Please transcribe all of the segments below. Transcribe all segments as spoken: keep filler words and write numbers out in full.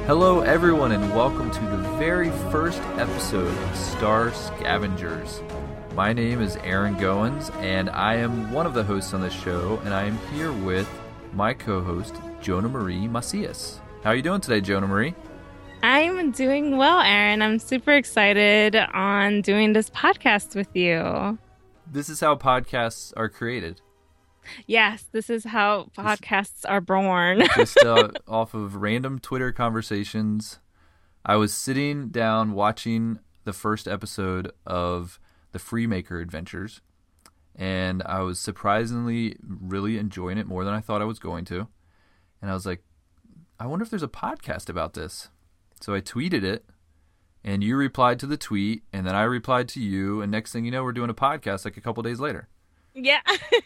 Hello, everyone, and welcome to the very first episode of Star Scavengers. My name is Aaron Goins, and I am one of the hosts on this show, and I am here with my co-host, Jonah Marie Macias. How are you doing today, Jonah Marie? I'm doing well, Aaron. I'm super excited on doing this podcast with you. This is how podcasts are created. Yes, this is how podcasts are born. Just uh, off of random Twitter conversations. I was sitting down watching the first episode of the Freemaker Adventures, and I was surprisingly really enjoying it more than I thought I was going to. And I was like, I wonder if there's a podcast about this. So I tweeted it, and you replied to the tweet, and then I replied to you, and next thing you know, we're doing a podcast like a couple days later. Yeah.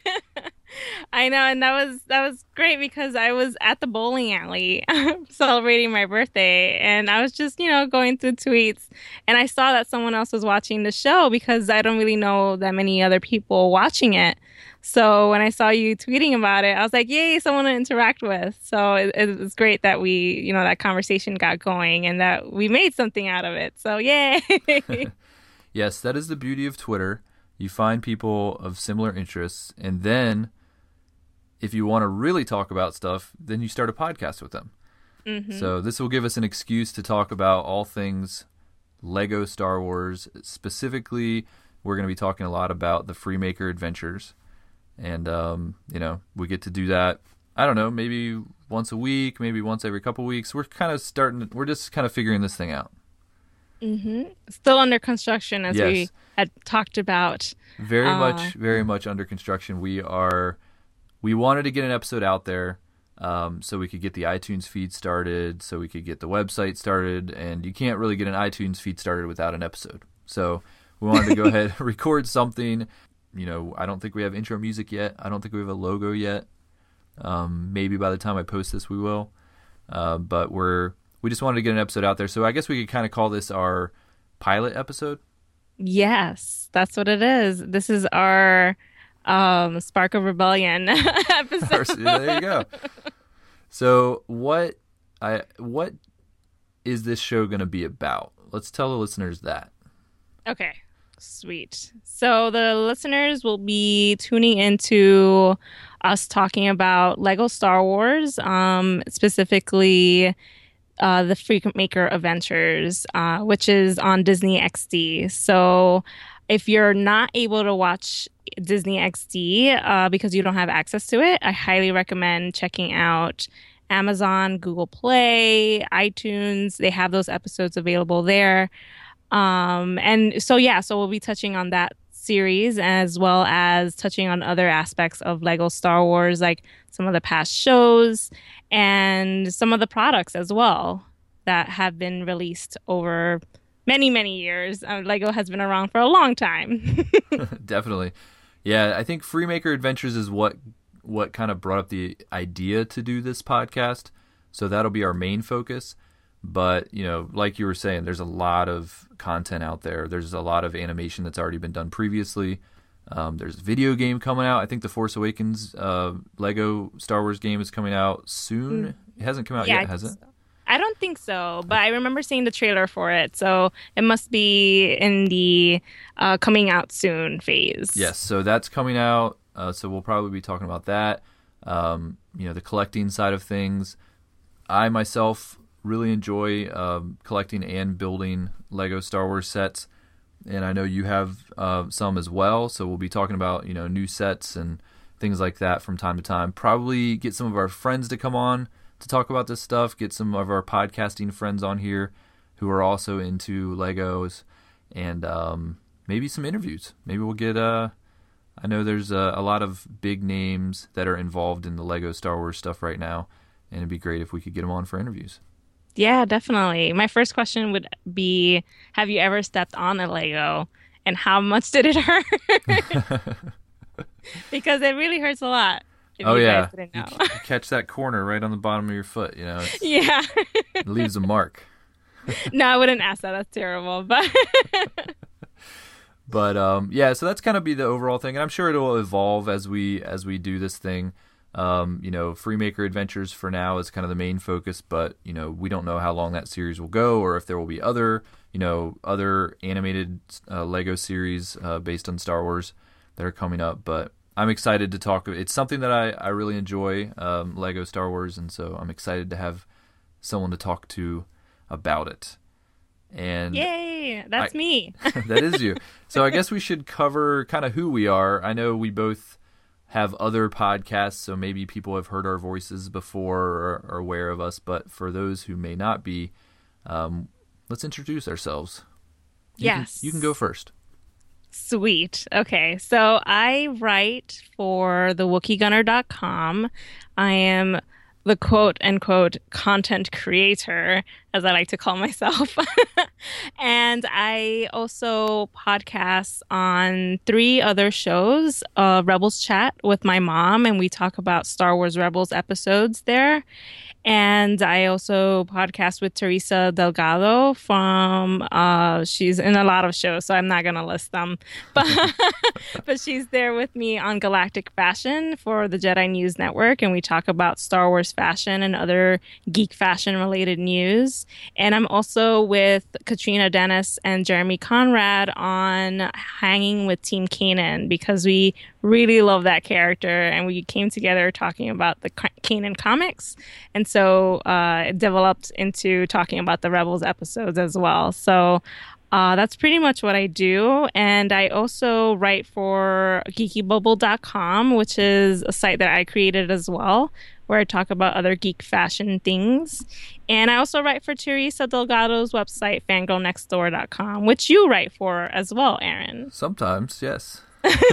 I know, and that was that was great because I was at the bowling alley celebrating my birthday, and I was just, you know, going through tweets, and I saw that someone else was watching the show because I don't really know that many other people watching it. So when I saw you tweeting about it, I was like, yay, someone to interact with. So it, it was great that we, you know, that conversation got going and that we made something out of it. So yay. Yes, that is the beauty of Twitter. You find people of similar interests, and then if you want to really talk about stuff, then you start a podcast with them. Mm-hmm. So this will give us an excuse to talk about all things Lego Star Wars. Specifically, we're going to be talking a lot about the Freemaker Adventures. And, um, you know, we get to do that, I don't know, maybe once a week, maybe once every couple weeks. We're kind of starting, we're just kind of figuring this thing out. Mm-hmm. Still under construction, as yes. we had talked about. Very uh, much, very much under construction. We are, we wanted to get an episode out there um, so we could get the iTunes feed started, so we could get the website started, and you can't really get an iTunes feed started without an episode. So we wanted to go ahead and record something. You know, I don't think we have intro music yet. I don't think we have a logo yet. Um, maybe by the time I post this, we will. Uh, but we're we just wanted to get an episode out there. So I guess we could kind of call this our pilot episode. Yes, that's what it is. This is our um, Spark of Rebellion episode. There you go. So what I what is this show going to be about? Let's tell the listeners that. Okay. Sweet. So the listeners will be tuning into us talking about Lego Star Wars, um, specifically uh, the Freemaker Adventures, uh, which is on Disney X D. So if you're not able to watch Disney X D uh, because you don't have access to it, I highly recommend checking out Amazon, Google Play, iTunes. They have those episodes available there. Um, and so, yeah, so we'll be touching on that series as well as touching on other aspects of Lego Star Wars, like some of the past shows and some of the products as well that have been released over many, many years. Uh, Lego has been around for a long time. Definitely. Yeah, I think Freemaker Adventures is what, what kind of brought up the idea to do this podcast. So that'll be our main focus. But, you know, like you were saying, there's a lot of content out there. There's a lot of animation that's already been done previously. Um, there's a video game coming out. I think the Force Awakens uh, Lego Star Wars game is coming out soon. Mm. It hasn't come out yeah, yet, has it? So. I don't think so, but I remember seeing the trailer for it. So it must be in the uh, coming out soon phase. Yes, so that's coming out. Uh, so we'll probably be talking about that. Um, you know, the collecting side of things. I myself really enjoy um, collecting and building Lego Star Wars sets, and I know you have uh, some as well. So we'll be talking about, you know, new sets and things like that from time to time. Probably get some of our friends to come on to talk about this stuff. Get some of our podcasting friends on here who are also into Legos, and um, maybe some interviews. Maybe we'll get. Uh, I know there's a, a lot of big names that are involved in the Lego Star Wars stuff right now, and it'd be great if we could get them on for interviews. Yeah, definitely. My first question would be, have you ever stepped on a Lego and how much did it hurt? Because it really hurts a lot. If oh, you yeah. Guys didn't know. You catch that corner right on the bottom of your foot, you know. It's, yeah. It leaves a mark. No, I wouldn't ask that. That's terrible. But but um, yeah, so that's kind of be the overall thing. And I'm sure it'll evolve as we as we do this thing. Um, you know, Freemaker Adventures for now is kind of the main focus, but you know, we don't know how long that series will go, or if there will be other, you know, other animated uh, Lego series uh, based on Star Wars that are coming up. But I'm excited to talk. It's something that I, I really enjoy, um, Lego Star Wars, and so I'm excited to have someone to talk to about it. And yay, that's I, me. That is you. So I guess we should cover kind of who we are. I know we both have other podcasts, so maybe people have heard our voices before or are aware of us, but for those who may not be, um, let's introduce ourselves. You Yes. Can, you can go first. Sweet. Okay. So I write for the Wookie Gunner dot com. I am the quote unquote content creator, as I like to call myself. And I also podcast on three other shows, uh, Rebels Chat with my mom, and we talk about Star Wars Rebels episodes there. And I also podcast with Teresa Delgado from, uh, she's in a lot of shows, so I'm not going to list them. But, but she's there with me on Galactic Fashion for the Jedi News Network, and we talk about Star Wars fashion and other geek fashion related news. And I'm also with Katrina Dennis and Jeremy Conrad on Hanging with Team Kanan, because we really love that character, and we came together talking about the Kanan comics. And so uh, it developed into talking about the Rebels episodes as well. So uh, that's pretty much what I do. And I also write for geeky bubble dot com, which is a site that I created as well, where I talk about other geek fashion things. And I also write for Teresa Delgado's website, fangirl next door dot com, which you write for as well, Aaron. Sometimes, yes.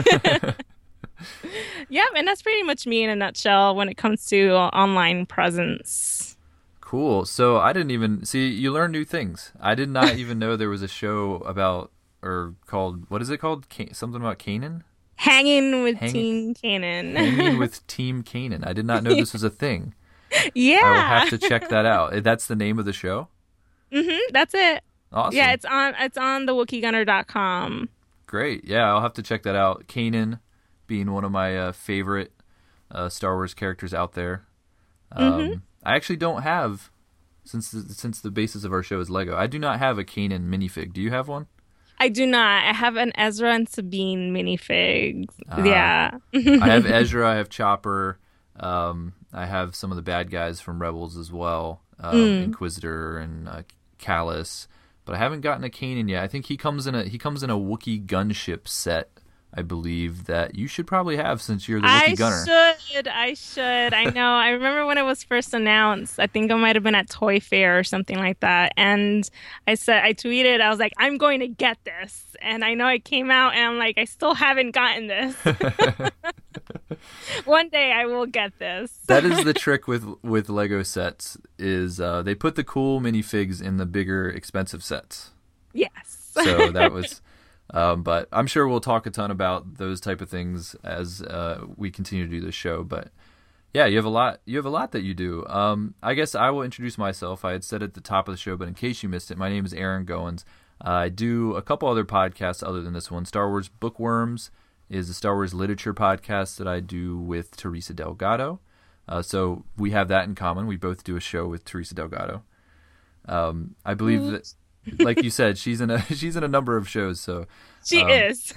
Yeah, and that's pretty much me in a nutshell when it comes to online presence. Cool. So I didn't even see, you learn new things. I did not even know there was a show about, or called, what is it called? Ca- something about Kanan? Hanging with Hanging- Team Kanan. Hanging with Team Kanan. I did not know this was a thing. Yeah. I will have to check that out. That's the name of the show? Mm-hmm, that's it. Awesome. Yeah, it's on it's on the Wookie Gunner dot com. Great. Yeah, I'll have to check that out. Kanan being one of my uh, favorite uh, Star Wars characters out there. Um, Mm-hmm. I actually don't have, since the, since the basis of our show is Lego, I do not have a Kanan minifig. Do you have one? I do not. I have an Ezra and Sabine minifig. Uh, Yeah. I have Ezra, I have Chopper, um, I have some of the bad guys from Rebels as well, um, Mm. Inquisitor and uh, Callus, but I haven't gotten a Kanan yet. I think he comes in a he comes in a Wookiee gunship set, I believe, that you should probably have since you're the Wookiee I gunner. should. I should. I know. I remember when it was first announced. I think it might have been at Toy Fair or something like that. And I said, I tweeted, I was like, I'm going to get this. And I know it came out, and I'm like, I still haven't gotten this. One day I will get this. That is the trick with with Lego sets, is uh, they put the cool minifigs in the bigger, expensive sets. Yes. So that was, um, but I'm sure we'll talk a ton about those type of things as uh, we continue to do this show. But yeah, you have a lot. You have a lot that you do. Um, I guess I will introduce myself. I had said at the top of the show, but in case you missed it, my name is Aaron Goins. Uh, I do a couple other podcasts other than this one. Star Wars Bookworms is a Star Wars literature podcast that I do with Teresa Delgado. Uh, so we have that in common. We both do a show with Teresa Delgado. Um, I believe that, like you said, she's in a she's in a number of shows. So She um, is.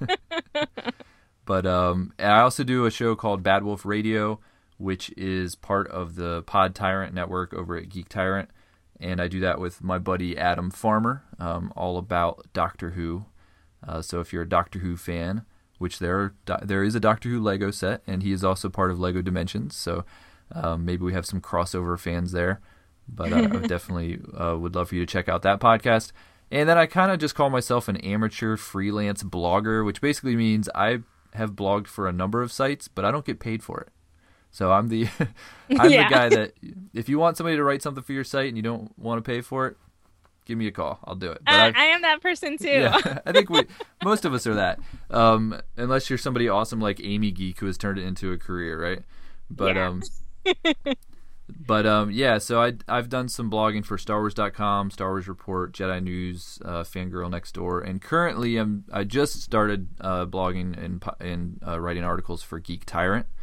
But um, I also do a show called Bad Wolf Radio, which is part of the Pod Tyrant network over at Geek Tyrant. And I do that with my buddy Adam Farmer, um, all about Doctor Who. Uh, so if you're a Doctor Who fan, which there there is a Doctor Who Lego set, and he is also part of Lego Dimensions, so um, maybe we have some crossover fans there. But uh, I definitely uh, would love for you to check out that podcast. And then I kind of just call myself an amateur freelance blogger, which basically means I have blogged for a number of sites, but I don't get paid for it. So I'm the I'm Yeah. the guy that, if you want somebody to write something for your site and you don't want to pay for it, give me a call. I'll do it. But Uh, I've- I am that person too. yeah, I think we most of us are that. Um, unless you're somebody awesome like Amy Geek who has turned it into a career, right? But Yeah. um, but um, yeah. So I I've done some blogging for Star Wars dot com, Star Wars Report, Jedi News, uh, Fangirl Next Door, and currently I'm I just started uh, blogging and and uh, writing articles for Geek Tyrant.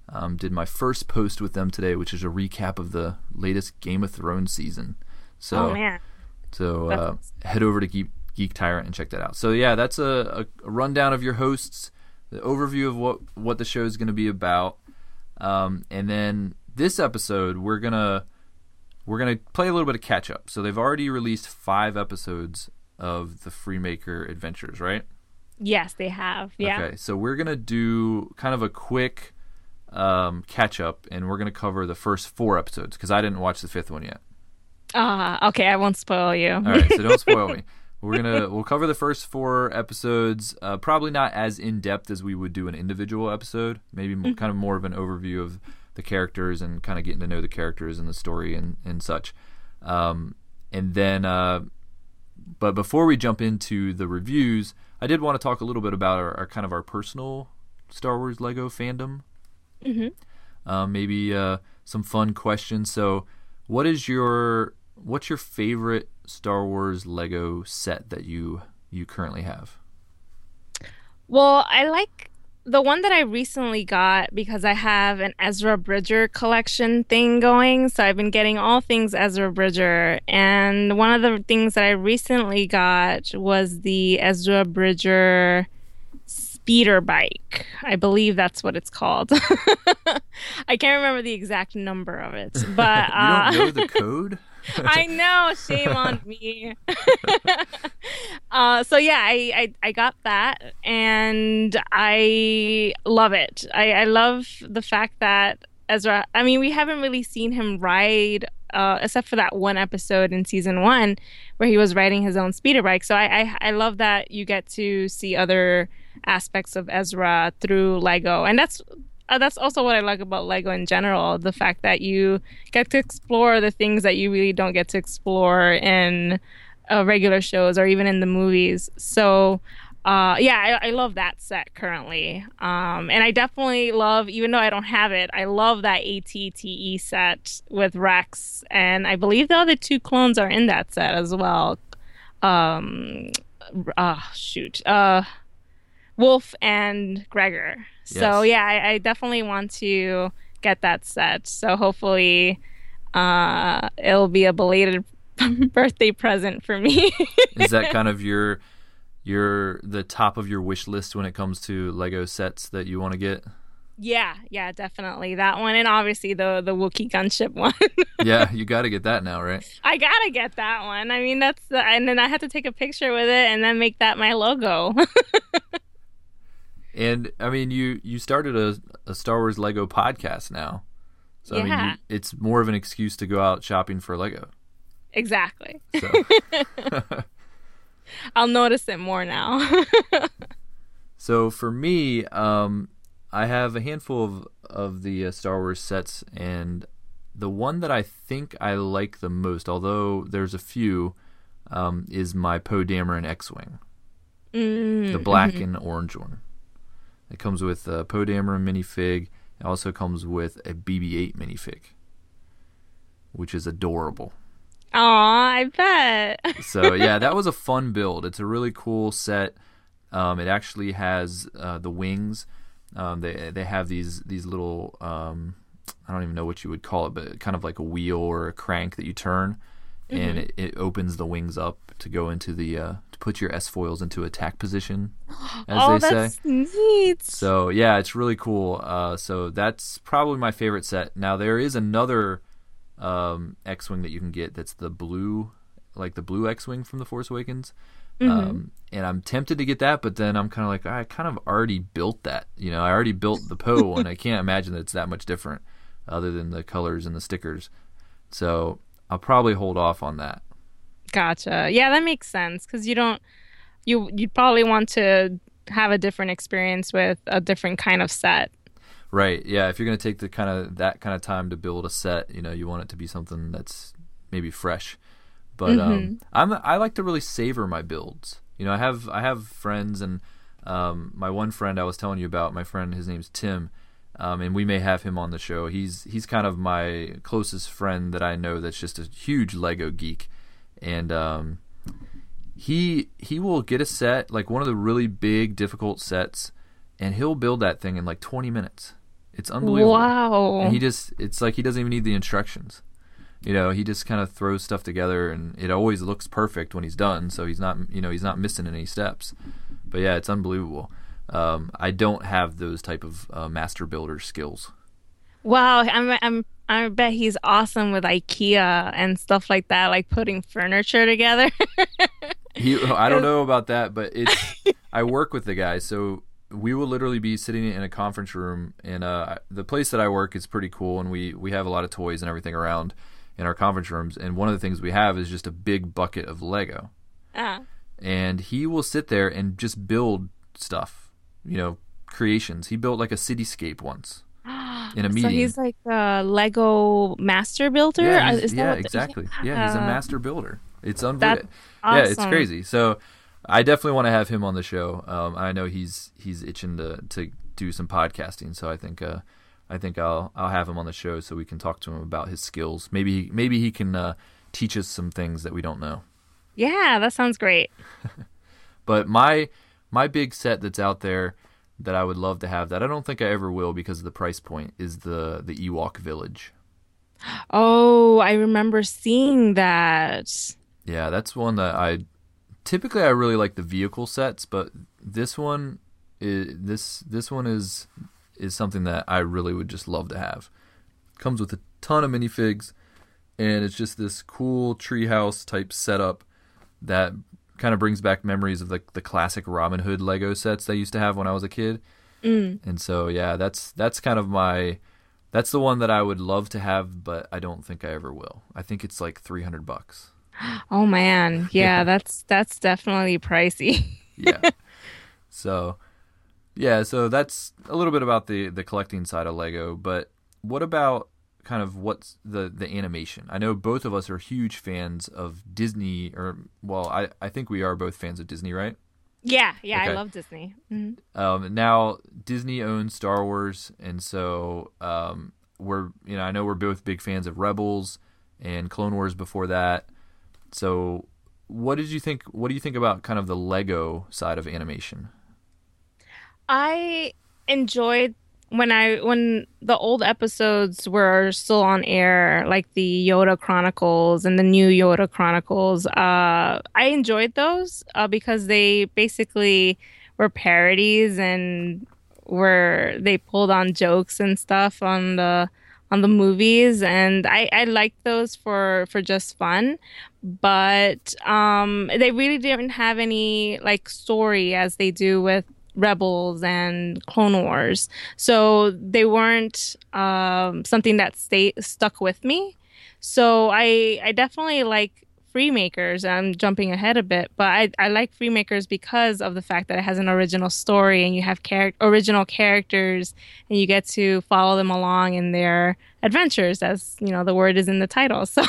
Um, did my first post with them today, which is a recap of the latest Game of Thrones season. So, oh man! So uh, head over to Geek, Geek Tyrant and check that out. So yeah, that's a, a rundown of your hosts, the overview of what what the show is going to be about, um, and then this episode we're gonna we're gonna play a little bit of catch up. So they've already released five episodes of the Freemaker Adventures, right? Yes, they have. Yeah. Okay, so we're gonna do kind of a quick um, catch up, and we're gonna cover the first four episodes because I didn't watch the fifth one yet. Ah, uh, okay. I won't spoil you. All right, so don't spoil me. We're gonna we'll cover the first four episodes. Uh, probably not as in depth as we would do an individual episode. Maybe mm-hmm. kind of more of an overview of the characters and kind of getting to know the characters and the story and and such. Um, and then, uh, but before we jump into the reviews, I did want to talk a little bit about our, our kind of our personal Star Wars Lego fandom. Mm-hmm. Uh, maybe uh, some fun questions. So, what is your What's your favorite Star Wars Lego set that you you currently have? Well, I like the one that I recently got because I have an Ezra Bridger collection thing going. So I've been getting all things Ezra Bridger. And one of the things that I recently got was the Ezra Bridger speeder bike. I believe that's what it's called. I can't remember the exact number of it. But uh, you don't know the code? I know, shame on me. uh, so yeah, I, I I got that, and I love it. I, I love the fact that Ezra. I mean, we haven't really seen him ride, uh, except for that one episode in season one where he was riding his own speeder bike. So I I, I love that you get to see other aspects of Ezra through Lego, and that's. Uh, that's also what I like about Lego in general, the fact that you get to explore the things that you really don't get to explore in uh, regular shows or even in the movies. So, uh, yeah, I, I love that set currently. Um, and I definitely love, even though I don't have it, I love that A T T E set with Rex. And I believe the other two clones are in that set as well. Um, uh, shoot. Uh, Wolf and Gregor. Yes. So yeah, I, I definitely want to get that set. So hopefully uh, it'll be a belated birthday present for me. Is that kind of your your the top of your wish list when it comes to Lego sets that you want to get? Yeah, yeah, definitely that one, and obviously the the Wookiee gunship one. Yeah, you got to get that now, right? I gotta get that one. I mean, that's the, and then I had to take a picture with it and then make that my logo. And I mean, you, you started a, a Star Wars Lego podcast now, so yeah. I mean, you, it's more of an excuse to go out shopping for Lego. Exactly. So. I'll notice it more now. So for me, um, I have a handful of of the uh, Star Wars sets, and the one that I think I like the most, although there's a few, um, is my Poe Dameron X-wing, mm, the black mm-hmm. and orange one. It comes with a Poe Dameron minifig. It also comes with a B B eight minifig, which is adorable. Aw, I bet. So yeah, that was a fun build. It's a really cool set. Um, it actually has uh, the wings. Um, they they have these these little um, I don't even know what you would call it, but kind of like a wheel or a crank that you turn, mm-hmm. and it, it opens the wings up to go into the uh, to put your S-foils into attack position, as oh, they that's say. Neat. So yeah, it's really cool. Uh, so that's probably my favorite set. Now there is another um, X-wing that you can get that's the blue, like the blue X-wing from The Force Awakens. Mm-hmm. Um, and I'm tempted to get that, but then I'm kind of like, I kind of already built that. You know, I already built the Poe one. I can't imagine that it's that much different, other than the colors and the stickers. So I'll probably hold off on that. Gotcha. Yeah, that makes sense because you don't, you you'd probably want to have a different experience with a different kind of set. Right. Yeah. If you're going to take the kind of that kind of time to build a set, you know, you want it to be something that's maybe fresh. But mm-hmm. um, I'm I like to really savor my builds. You know, I have I have friends, and um, my one friend I was telling you about, my friend, his name's Tim, um, and we may have him on the show. He's he's kind of my closest friend that I know that's just a huge Lego geek, and um, he he will get a set, like one of the really big difficult sets, and he'll build that thing in like twenty minutes. It's unbelievable. Wow. And he just, it's like he doesn't even need the instructions. You know, he just kind of throws stuff together, and it always looks perfect when he's done. So he's not, you know, he's not missing any steps. But yeah, it's unbelievable. Um, I don't have those type of uh, master builder skills. Wow, I'm I'm I bet he's awesome with IKEA and stuff like that, like putting furniture together. He, I don't know about that, but it's. I work with the guy, so we will literally be sitting in a conference room, and uh, the place that I work is pretty cool, and we we have a lot of toys and everything around in our conference rooms, and one of the things we have is just a big bucket of Lego, Uh, and he will sit there and just build stuff, you know, creations. He built like a cityscape once in a meeting. so he's like a Lego master builder? Yeah, Uh, he's- Is that yeah, what the- exactly. Yeah, he's a Uh, master builder. It's That's unbelievable. Yeah, it's awesome. crazy. So I definitely want to have him on the show. Um, I know he's he's itching to, to do some podcasting, so I think uh, I think I'll I'll have him on the show so we can talk to him about his skills. Maybe maybe he can uh, teach us some things that we don't know. Yeah, that sounds great. But my my big set that's out there that I would love to have that I don't think I ever will because of the price point is the the Ewok Village. Oh, I remember seeing that. Yeah, that's one that I typically I really like the vehicle sets, but this one is this this one is is something that I really would just love to have. Comes with a ton of minifigs, and it's just this cool treehouse type setup that kind of brings back memories of like the classic Robin Hood Lego sets that I used to have when I was a kid. Mm. And so yeah, that's that's kind of my that's the one that I would love to have, but I don't think I ever will. I think it's like three hundred bucks. Oh man, yeah, that's that's definitely pricey. Yeah. So, yeah, so that's a little bit about the the collecting side of Lego, but what about kind of what's the the animation? I know both of us are huge fans of Disney, or well, I I think we are both fans of Disney, right? Yeah, yeah, I Okay. love Disney. Mhm. Um, now Disney owns Star Wars, and so um, we're you know I know we're both big fans of Rebels and Clone Wars before that. So, what did you think? What do you think about kind of the Lego side of animation? I enjoyed when I when the old episodes were still on air, like the Yoda Chronicles and the new Yoda Chronicles. Uh, I enjoyed those uh, because they basically were parodies and were they pulled on jokes and stuff on the on the movies, and I I liked those for for just fun. But um, they really didn't have any like story as they do with Rebels and Clone Wars. So they weren't um, something that stay stuck with me. So I I definitely like Freemakers. I'm jumping ahead a bit, but I, I like Freemakers because of the fact that it has an original story and you have char- original characters and you get to follow them along in their adventures, as you know the word is in the title. So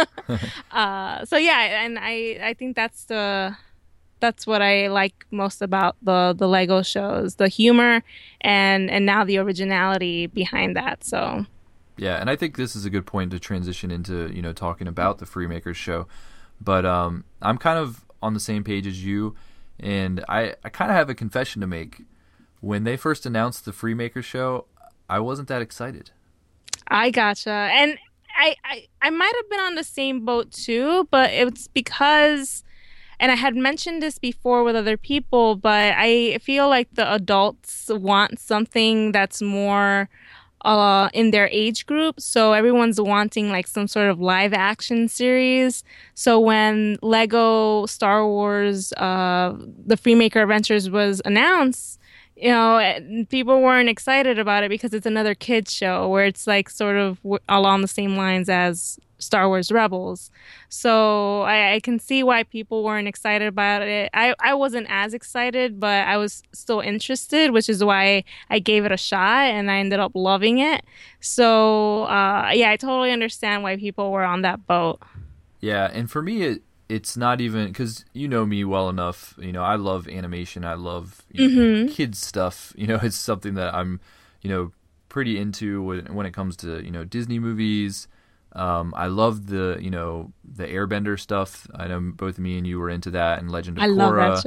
uh, so yeah, and I I think that's the that's what I like most about the the Lego shows, the humor and and now the originality behind that. So Yeah, and I think this is a good point to transition into, you know, talking about the Freemakers show. But um, I'm kind of on the same page as you, and I, I kind of have a confession to make. When they first announced the Freemakers show, I wasn't that excited. I gotcha. And I, I I might have been on the same boat too, but it's because and I had mentioned this before with other people, but I feel like the adults want something that's more uh in their age group. So everyone's wanting like some sort of live action series. So when Lego Star Wars uh the Freemaker Adventures was announced, you know, eh, people weren't excited about it because it's another kids show where it's like sort of w- along the same lines as Star Wars Rebels. So I, I can see why people weren't excited about it. I, I wasn't as excited, but I was still interested, which is why I gave it a shot and I ended up loving it. So uh, yeah, I totally understand why people were on that boat. Yeah, and for me, it it's not even because you know me well enough. You know, I love animation. I love you know, Mm-hmm. kids stuff. You know, it's something that I'm, you know, pretty into when when it comes to you know Disney movies. Um, I love the you know the Airbender stuff. I know both me and you were into that, and Legend of I Korra. love that show.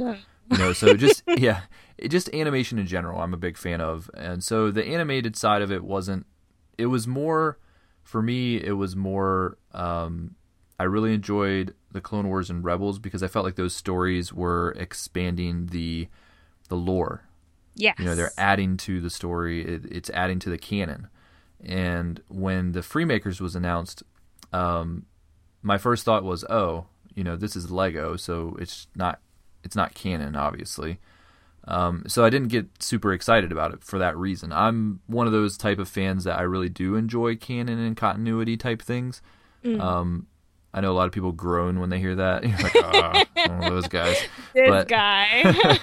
You know, so just yeah, it, just animation in general, I'm a big fan of, and so the animated side of it wasn't. It was more for me. It was more. Um, I really enjoyed the Clone Wars and Rebels because I felt like those stories were expanding the the lore. Yes. You know, they're adding to the story. It, it's adding to the canon. And when the Freemakers was announced, um, my first thought was, oh, you know, this is Lego, so it's not it's not canon, obviously. Um, so I didn't get super excited about it for that reason. I'm one of those type of fans that I really do enjoy canon and continuity type things. Mm. Um, I know a lot of people groan when they hear that. You're like, oh, one of those guys. This but, guy.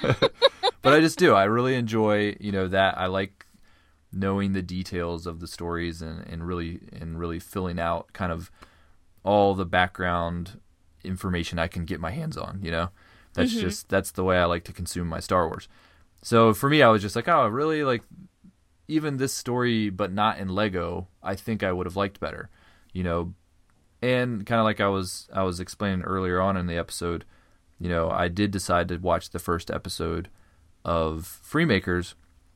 But I just do. I really enjoy, you know, that. I like knowing the details of the stories and, and really and really filling out kind of all the background information I can get my hands on, you know. That's mm-hmm. just that's the way I like to consume my Star Wars. So for me, I was just like, oh, really? Like, even this story, but not in Lego, I think I would have liked better, you know. And kind of like I was I was explaining earlier on in the episode, you know, I did decide to watch the first episode of Freemakers,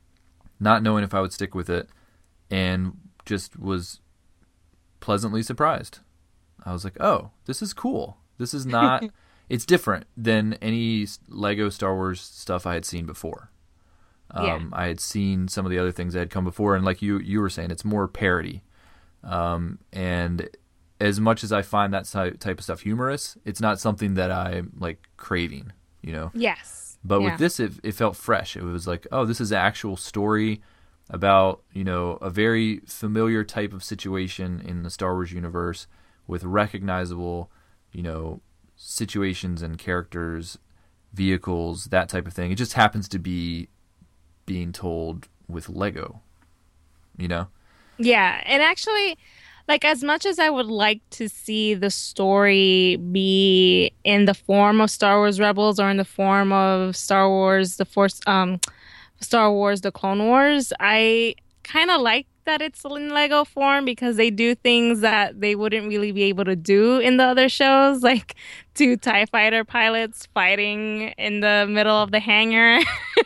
not knowing if I would stick with it, and just was pleasantly surprised. I was like, oh, this is cool. This is not... It's different than any Lego Star Wars stuff I had seen before. Um, yeah. I had seen some of the other things that had come before, and like you you were saying, it's more parody. Um, and as much as I find that type of stuff humorous, it's not something that I'm like craving, you know? Yes. But yeah. with this, it, it felt fresh. It was like, oh, this is an actual story about, you know, a very familiar type of situation in the Star Wars universe with recognizable, you know, situations and characters, vehicles, that type of thing. It just happens to be being told with Lego, you know? Yeah, and actually, like, as much as I would like to see the story be in the form of Star Wars Rebels or in the form of Star Wars, the Force, um, Star Wars, the Clone Wars, I kind of like that it's in Lego form because they do things that they wouldn't really be able to do in the other shows, like two TIE fighter pilots fighting in the middle of the hangar.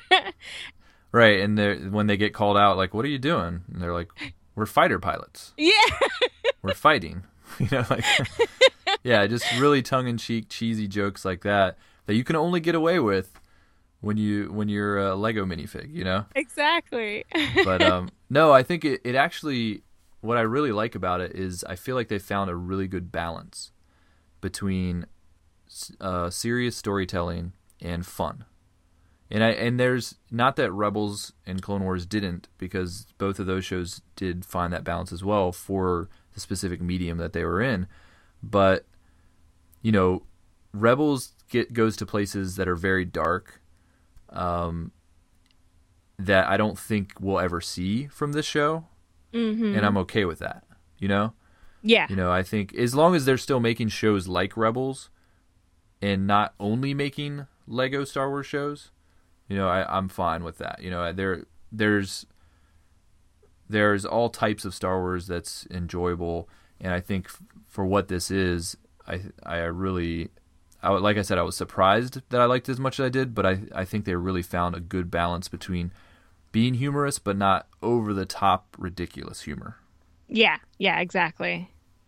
Right, and when they get called out, like, what are you doing? And they're like, we're fighter pilots. Yeah. We're fighting. You know, like, yeah, just really tongue-in-cheek, cheesy jokes like that that you can only get away with when you when you're a Lego minifig, you know? Exactly. But um, no, I think it, it actually, what I really like about it is I feel like they found a really good balance between uh, serious storytelling and fun. And I and there's not that Rebels and Clone Wars didn't, because both of those shows did find that balance as well for the specific medium that they were in. But, you know, Rebels get goes to places that are very dark, um, that I don't think we'll ever see from this show. Mm-hmm. And I'm okay with that, you know? Yeah. You know, I think as long as they're still making shows like Rebels and not only making Lego Star Wars shows, you know, I, I'm fine with that. You know, there there's there's all types of Star Wars that's enjoyable, and I think f- for what this is, I I really, I, like I said, I was surprised that I liked it as much as I did, but I, I think they really found a good balance between being humorous but not over the top ridiculous humor. Yeah, yeah, exactly.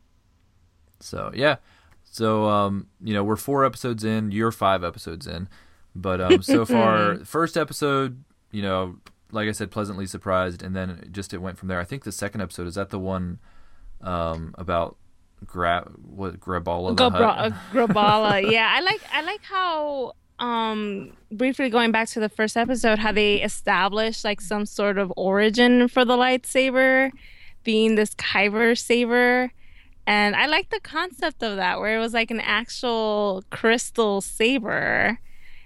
So yeah, so um, you know, we're four episodes in, you're five episodes in. But um, so far, first episode, you know, like I said, pleasantly surprised, and then just it went from there. I think the second episode, is that the one um, about Gra- what Grabala? Gabra- Grabala, yeah. I like I like how, um, briefly going back to the first episode, how they established like some sort of origin for the lightsaber being this Kyber saber. And I like the concept of that, where it was like an actual crystal saber.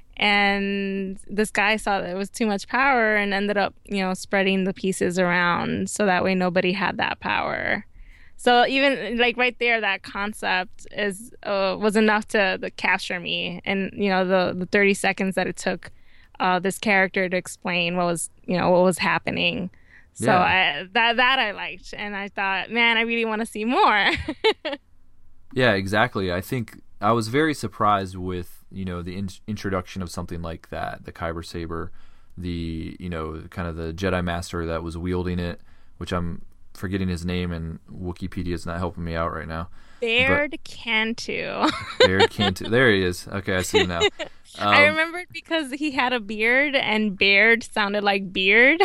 And this guy saw that it was too much power and ended up, you know, spreading the pieces around so that way nobody had that power. So even like right there, that concept is uh, was enough to, to capture me. And, you know, the, the thirty seconds that it took uh, this character to explain what was, you know, what was happening. So yeah. I, that that I liked. And I thought, man, I really want to see more. Yeah, exactly. I think I was very surprised with you know, the in- introduction of something like that, the Kyber saber, the, you know, kind of the Jedi Master that was wielding it, which I'm forgetting his name and Wikipedia is not helping me out right now. Baird Cantu. Baird Cantu. There he is. Okay, I see him now. Um, I remembered because he had a beard and Baird sounded like beard.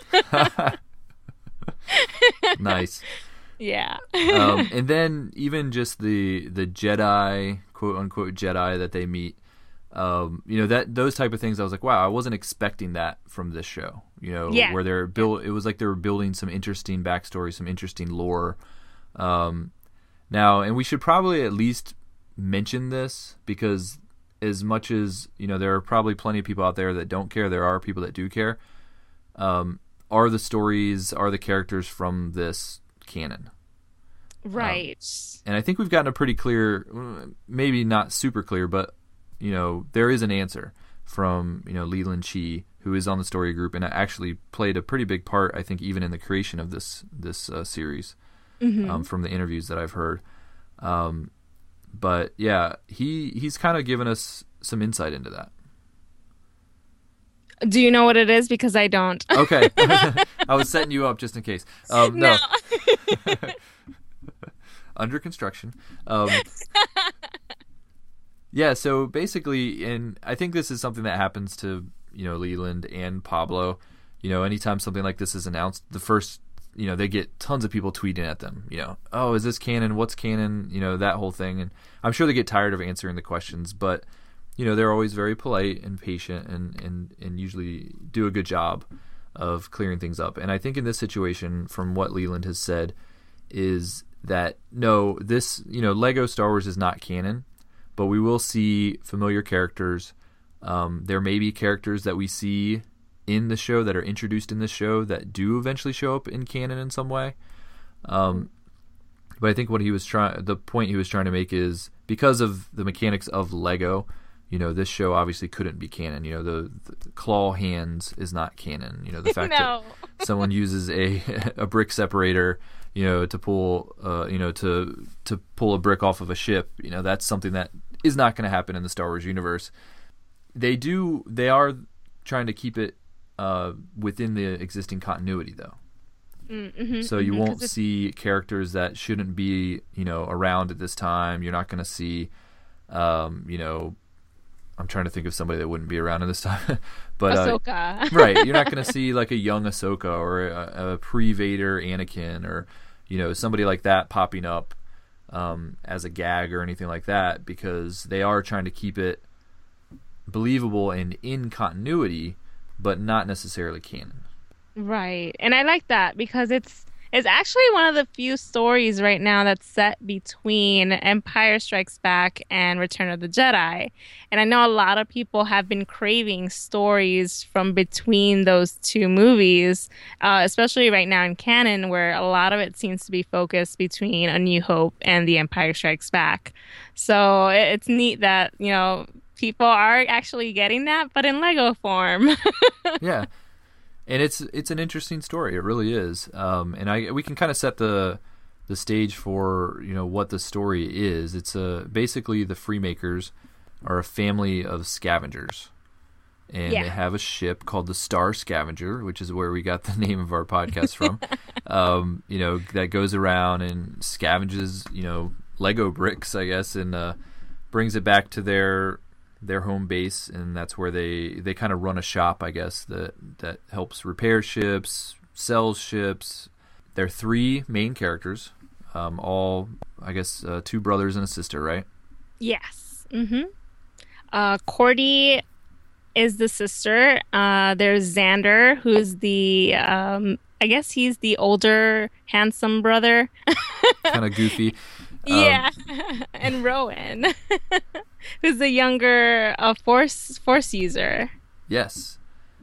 Nice. Yeah. um, and then even just the the Jedi, quote unquote Jedi that they meet, um, you know, that those type of things. I was like, wow, I wasn't expecting that from this show. You know, Yeah. where they're build. It was like they were building some interesting backstory, some interesting lore. Um, now, and we should probably at least mention this because as much as, you know, there are probably plenty of people out there that don't care. There are people that do care. Um, are the stories, are the characters from this canon? Right. Um, and I think we've gotten a pretty clear, maybe not super clear, but, you know, there is an answer from, you know, Leland Chee, who is on the story group and actually played a pretty big part, I think, even in the creation of this this uh, series, Mm-hmm. um, from the interviews that I've heard. Um, but yeah, he he's kind of given us some insight into that. Do you know what it is? Because I don't. Okay. I was setting you up just in case. Um, no. No. Under construction. Um, yeah, so basically, and I think this is something that happens to, you know, Leland and Pablo. You know, anytime something like this is announced, the first, you know, they get tons of people tweeting at them, you know, oh, is this canon? What's canon? You know, that whole thing. And I'm sure they get tired of answering the questions, but, you know, they're always very polite and patient and, and, and usually do a good job of clearing things up. And I think in this situation, from what Leland has said, is that, no, this, you know, Lego Star Wars is not canon, but we will see familiar characters. Um, there may be characters that we see in the show that are introduced in this show that do eventually show up in canon in some way. Um, but I think what he was trying, the point he was trying to make is because of the mechanics of Lego, you know, this show obviously couldn't be canon. You know, the, the claw hands is not canon. You know, the fact No. that someone uses a a brick separator, you know, to pull, uh, you know, to to pull a brick off of a ship, you know, that's something that is not going to happen in the Star Wars universe. They do, they are trying to keep it uh, within the existing continuity, though. Mm-hmm, So you mm-hmm, won't see characters that shouldn't be, you know, around at this time. You're not going to see, um, you know, I'm trying to think of somebody that wouldn't be around at this time. but uh, Ahsoka. right, you're not going to see like a young Ahsoka or a, a pre-Vader Anakin or, you know, somebody like that popping up um, as a gag or anything like that, because they are trying to keep it believable and in continuity, but not necessarily canon. Right. And I like that because it's it's actually one of the few stories right now that's set between Empire Strikes Back and Return of the Jedi. And I know a lot of people have been craving stories from between those two movies, uh, especially right now in canon, where a lot of it seems to be focused between A New Hope and The Empire Strikes Back. So it- it's neat that, you know, people are actually getting that, but in Lego form. Yeah. And it's it's an interesting story. It really is. Um, and I we can kind of set the the stage for, you know, what the story is. It's a basically the Freemakers are a family of scavengers, and Yeah. they have a ship called the Star Scavenger, which is where we got the name of our podcast from. um, you know, that goes around and scavenges, you know, Lego bricks, I guess, and uh, brings it back to their their home base, and that's where they, they kind of run a shop, I guess, that that helps repair ships, sells ships. There are three main characters, um, all, I guess, uh, two brothers and a sister, right? Yes. Mm-hmm. Uh, Cordy is the sister. Uh, there's Xander, who's the, um, I guess he's the older, handsome brother. Kind of goofy. Um, Yeah. And Rowan, who's the younger uh, force force user. Yes.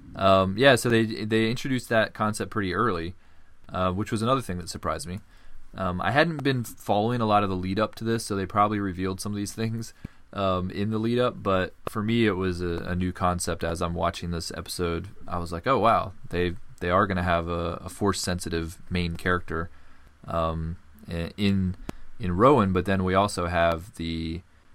Um, yeah, so they they introduced that concept pretty early, uh, which was another thing that surprised me. Um, I hadn't been following a lot of the lead up to this, so they probably revealed some of these things um, in the lead up. But for me, it was a, a new concept as I'm watching this episode. I was like, oh, wow, they they are going to have a, a force sensitive main character um, in in Rowan, but then we also have the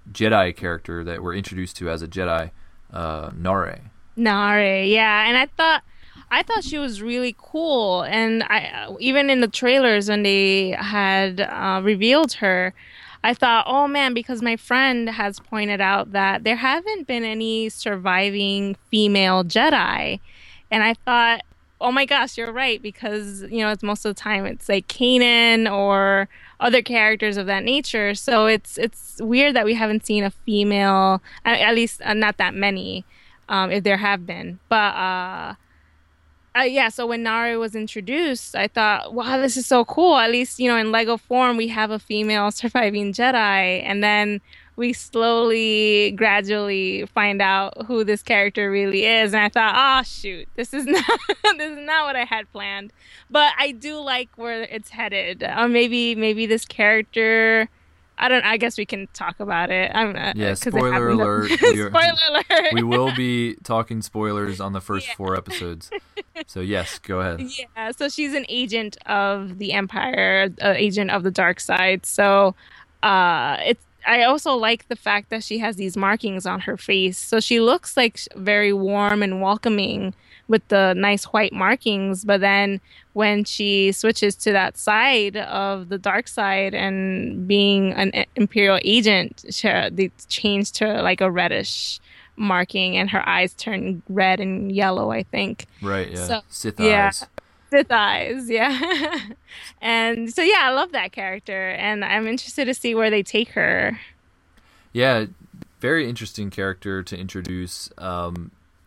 Jedi character that we're introduced to as a Jedi, uh, Nare. Nare, yeah, and I thought I thought she was really cool, and I even in the trailers when they had uh, revealed her, I thought, oh man, because my friend has pointed out that there haven't been any surviving female Jedi, and I thought, oh my gosh, you're right, because you know it's most of the time it's like Kanan or other characters of that nature, so it's it's weird that we haven't seen a female, at, at least uh, not that many. Um, if there have been. But uh, uh, yeah, so when Nari was introduced, I thought, wow, this is so cool. At least, you know, in Lego form, we have a female surviving Jedi. And then we slowly, gradually find out who this character really is. And I thought, oh, shoot, this is not this is not what I had planned. But I do like where it's headed. Uh, maybe maybe this character... I don't. I guess we can talk about it. I'm uh, yeah. Spoiler alert. We are, spoiler alert. We will be talking spoilers on the first yeah. four episodes. So yes, go ahead. Yeah. So she's an agent of the Empire, uh, agent of the dark side. So uh, it's. I also like the fact that she has these markings on her face. So she looks like very warm and welcoming with the nice white markings. But then when she switches to that side of the dark side and being an Imperial agent, she, they change to like a reddish marking and her eyes turn red and yellow, I think. Right, yeah. So, Sith yeah. eyes. Sith eyes, yeah. And so, yeah, I love that character, and I'm interested to see where they take her. Yeah, very interesting character to introduce. Um,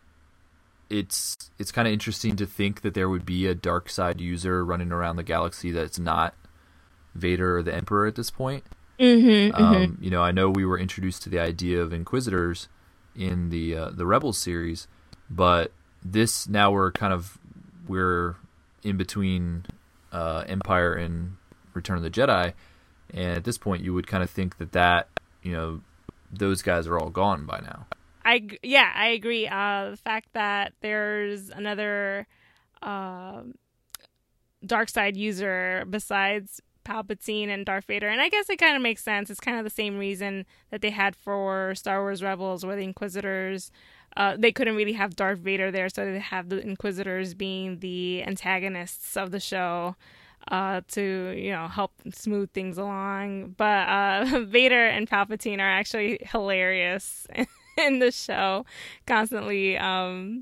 it's it's kind of interesting to think that there would be a dark side user running around the galaxy that's not Vader or the Emperor at this point. Mm-hmm, um, mm-hmm. You know, I know we were introduced to the idea of Inquisitors in the uh, the Rebels series, but this now we're kind of we're in between uh, Empire and Return of the Jedi, and at this point you would kind of think that that you know those guys are all gone by now. I yeah, I agree. Uh, the fact that there's another uh, dark side user besides Palpatine and Darth Vader, and I guess it kind of makes sense. It's kind of the same reason that they had for Star Wars Rebels, where the Inquisitors, uh, they couldn't really have Darth Vader there, so they have the Inquisitors being the antagonists of the show uh, to, you know, help smooth things along. But uh, Vader and Palpatine are actually hilarious in the show, constantly um,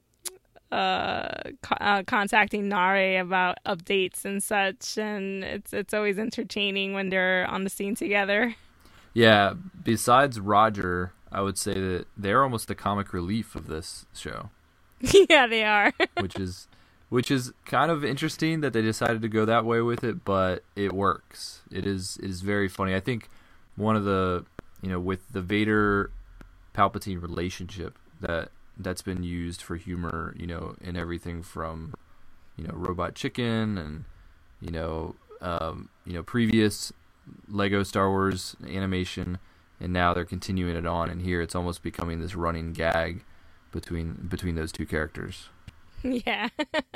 uh, co- uh, contacting Nare about updates and such, and it's it's always entertaining when they're on the scene together. Yeah, besides Roger, I would say that they're almost the comic relief of this show. Yeah, they are. which is which is kind of interesting that they decided to go that way with it, but it works. It is it is very funny. I think one of the, you know, with the Vader Palpatine relationship, that that's been used for humor, you know, in everything from, you know, Robot Chicken and, you know, um, you know, previous Lego Star Wars animation, and now they're continuing it on, and here it's almost becoming this running gag between between those two characters. Yeah.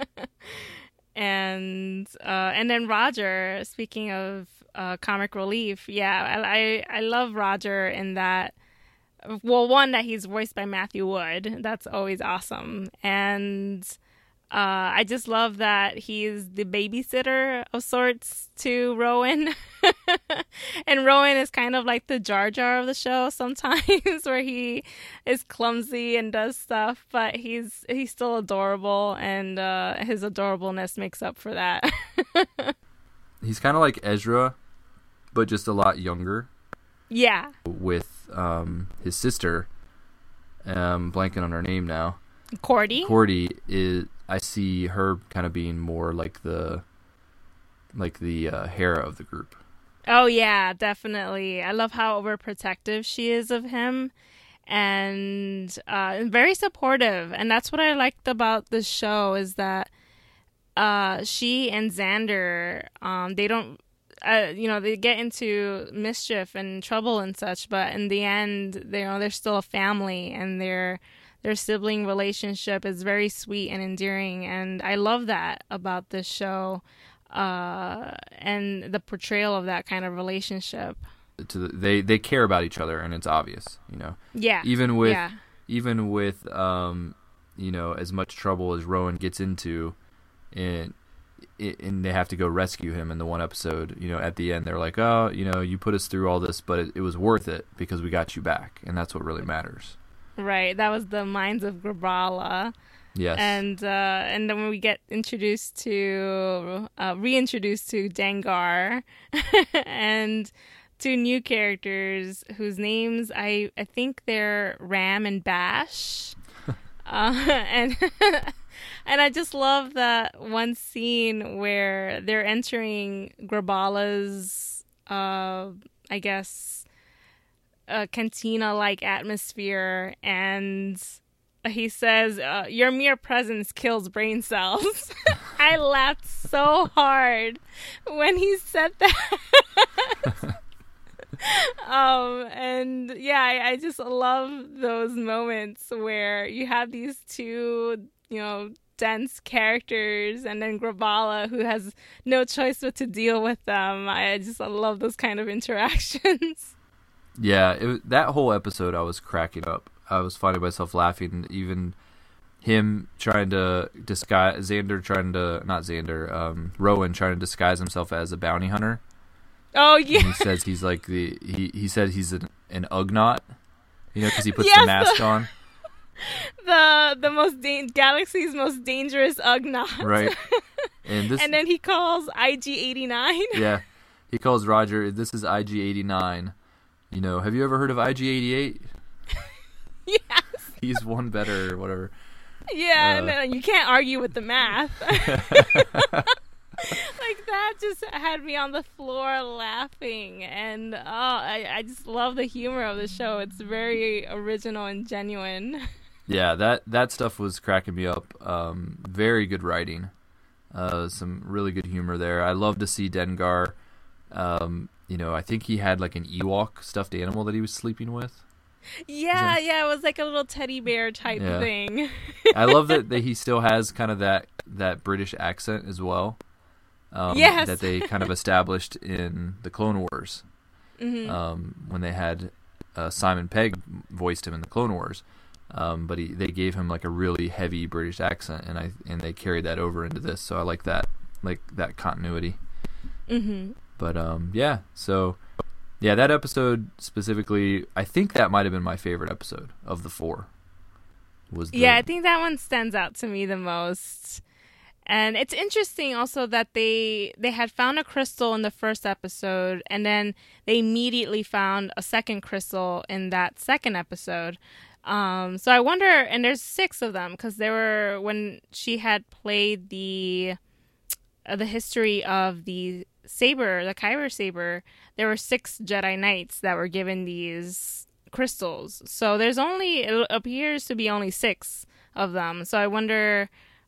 and uh, and then Roger, speaking of uh, comic relief, yeah, I, I I love Roger in that. Well, one, that he's voiced by Matthew Wood. That's always awesome. And uh, I just love that he's the babysitter of sorts to Rowan. And Rowan is kind of like the Jar Jar of the show sometimes, where he is clumsy and does stuff, but he's he's still adorable, and uh, his adorableness makes up for that. He's kind of like Ezra, but just a lot younger. Yeah. With um, his sister, um, blanking on her name now. Cordy. Cordy is. I see her kind of being more like the, like the uh, Hera of the group. Oh yeah, definitely. I love how overprotective she is of him, and uh, very supportive. And that's what I liked about this show, is that uh, she and Xander, um, they don't. Uh, you know, they get into mischief and trouble and such, but in the end, they, you know, they're still a family, and their their sibling relationship is very sweet and endearing, and I love that about this show, uh, and the portrayal of that kind of relationship. to the, they they care about each other, and it's obvious, you know. Yeah. Even with yeah. even with um, you know, as much trouble as Rowan gets into, and and they have to go rescue him in the one episode. You know, at the end, they're like, "Oh, you know, you put us through all this, but it, it was worth it because we got you back, and that's what really matters." Right. That was the Mines of Grabala. Yes. And uh, and then when we get introduced to, uh, reintroduced to Dengar, and two new characters whose names I, I think they're Ram and Bash. uh, and and I just love that one scene where they're entering Grabala's, uh, I guess, uh, cantina-like atmosphere, and he says, uh, your mere presence kills brain cells. I laughed so hard when he said that. um, and yeah, I, I just love those moments where you have these two, you know, dense characters, and then Grabala, who has no choice but to deal with them. I just I love those kind of interactions. Yeah, it was, that whole episode I was cracking up. I was finding myself laughing. Even him trying to disguise, Xander trying to, not Xander, um, Rowan trying to disguise himself as a bounty hunter. Oh, yeah. And he says he's like the, he, he said he's an, an Ugnaught, you know, because he puts yes, the mask the, on. The the most da- galaxy's most dangerous Ugnaught. Right. And this, and then he calls I G eighty-nine. Yeah. He calls Roger, this is I G eighty-nine. You know, have you ever heard of I G eighty-eight? Yes. He's one better or whatever. Yeah, uh, no, you can't argue with the math. Like, that just had me on the floor laughing. And, oh, I, I just love the humor of the show. It's very original and genuine. Yeah, that, that stuff was cracking me up. Um, very good writing. Uh, some really good humor there. I love to see Dengar. Um, you know, I think he had like an Ewok stuffed animal that he was sleeping with. Yeah, yeah, it was like a little teddy bear type Yeah. thing. I love that, that he still has kind of that, that British accent as well. Um, Yes. That they kind of established in the Clone Wars. Mhm. Um, when they had uh, Simon Pegg voiced him in the Clone Wars. Um, but he, they gave him like a really heavy British accent, and I and they carried that over into this. So I like that, like that continuity. Mm-hmm. But um, yeah, so yeah, that episode specifically, I think that might have been my favorite episode of the four. Was the, Yeah, I think that one stands out to me the most. And it's interesting also that they they had found a crystal in the first episode, and then they immediately found a second crystal in that second episode. Um, so I wonder, and there's six of them, because there were, when she had played the uh, the history of the saber, the Kyber saber, there were six Jedi Knights that were given these crystals. So there's only, it appears to be only six of them. So I wonder,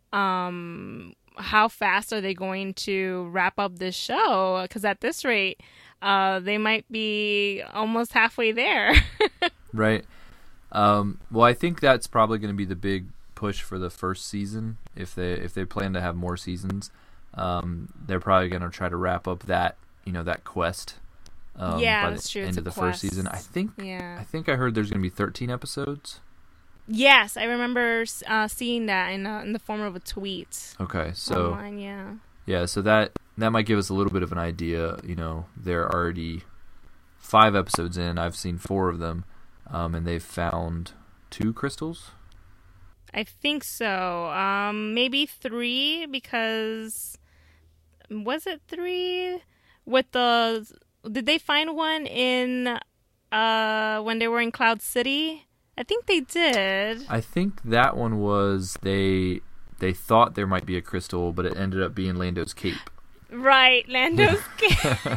um, how fast are they going to wrap up this show? Because at this rate, uh, they might be almost halfway there. Right. Um, well, I think that's probably going to be the big push for the first season. If they if they plan to have more seasons, um, they're probably going to try to wrap up that you know that quest. Um, Yeah, by that's the true. end It's of a the first quest. season. I think. Yeah. I think I heard there's going to be thirteen episodes. Yes, I remember uh, seeing that in uh, in the form of a tweet. Okay, so Online, yeah. yeah, so that that might give us a little bit of an idea. You know, they're already five episodes in. I've seen four of them, um, and they've found two crystals. I think so. Um, maybe three, because was it three with the? Did they find one in uh when they were in Cloud City? I think they did. I think that one was they they thought there might be a crystal, but it ended up being Lando's cape. Right, Lando's cape.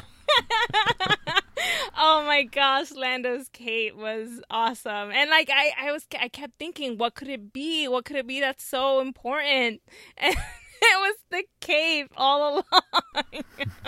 Oh my gosh, Lando's cape was awesome. And like I, I was I kept thinking, what could it be? What could it be that's so important? And it was the cape all along.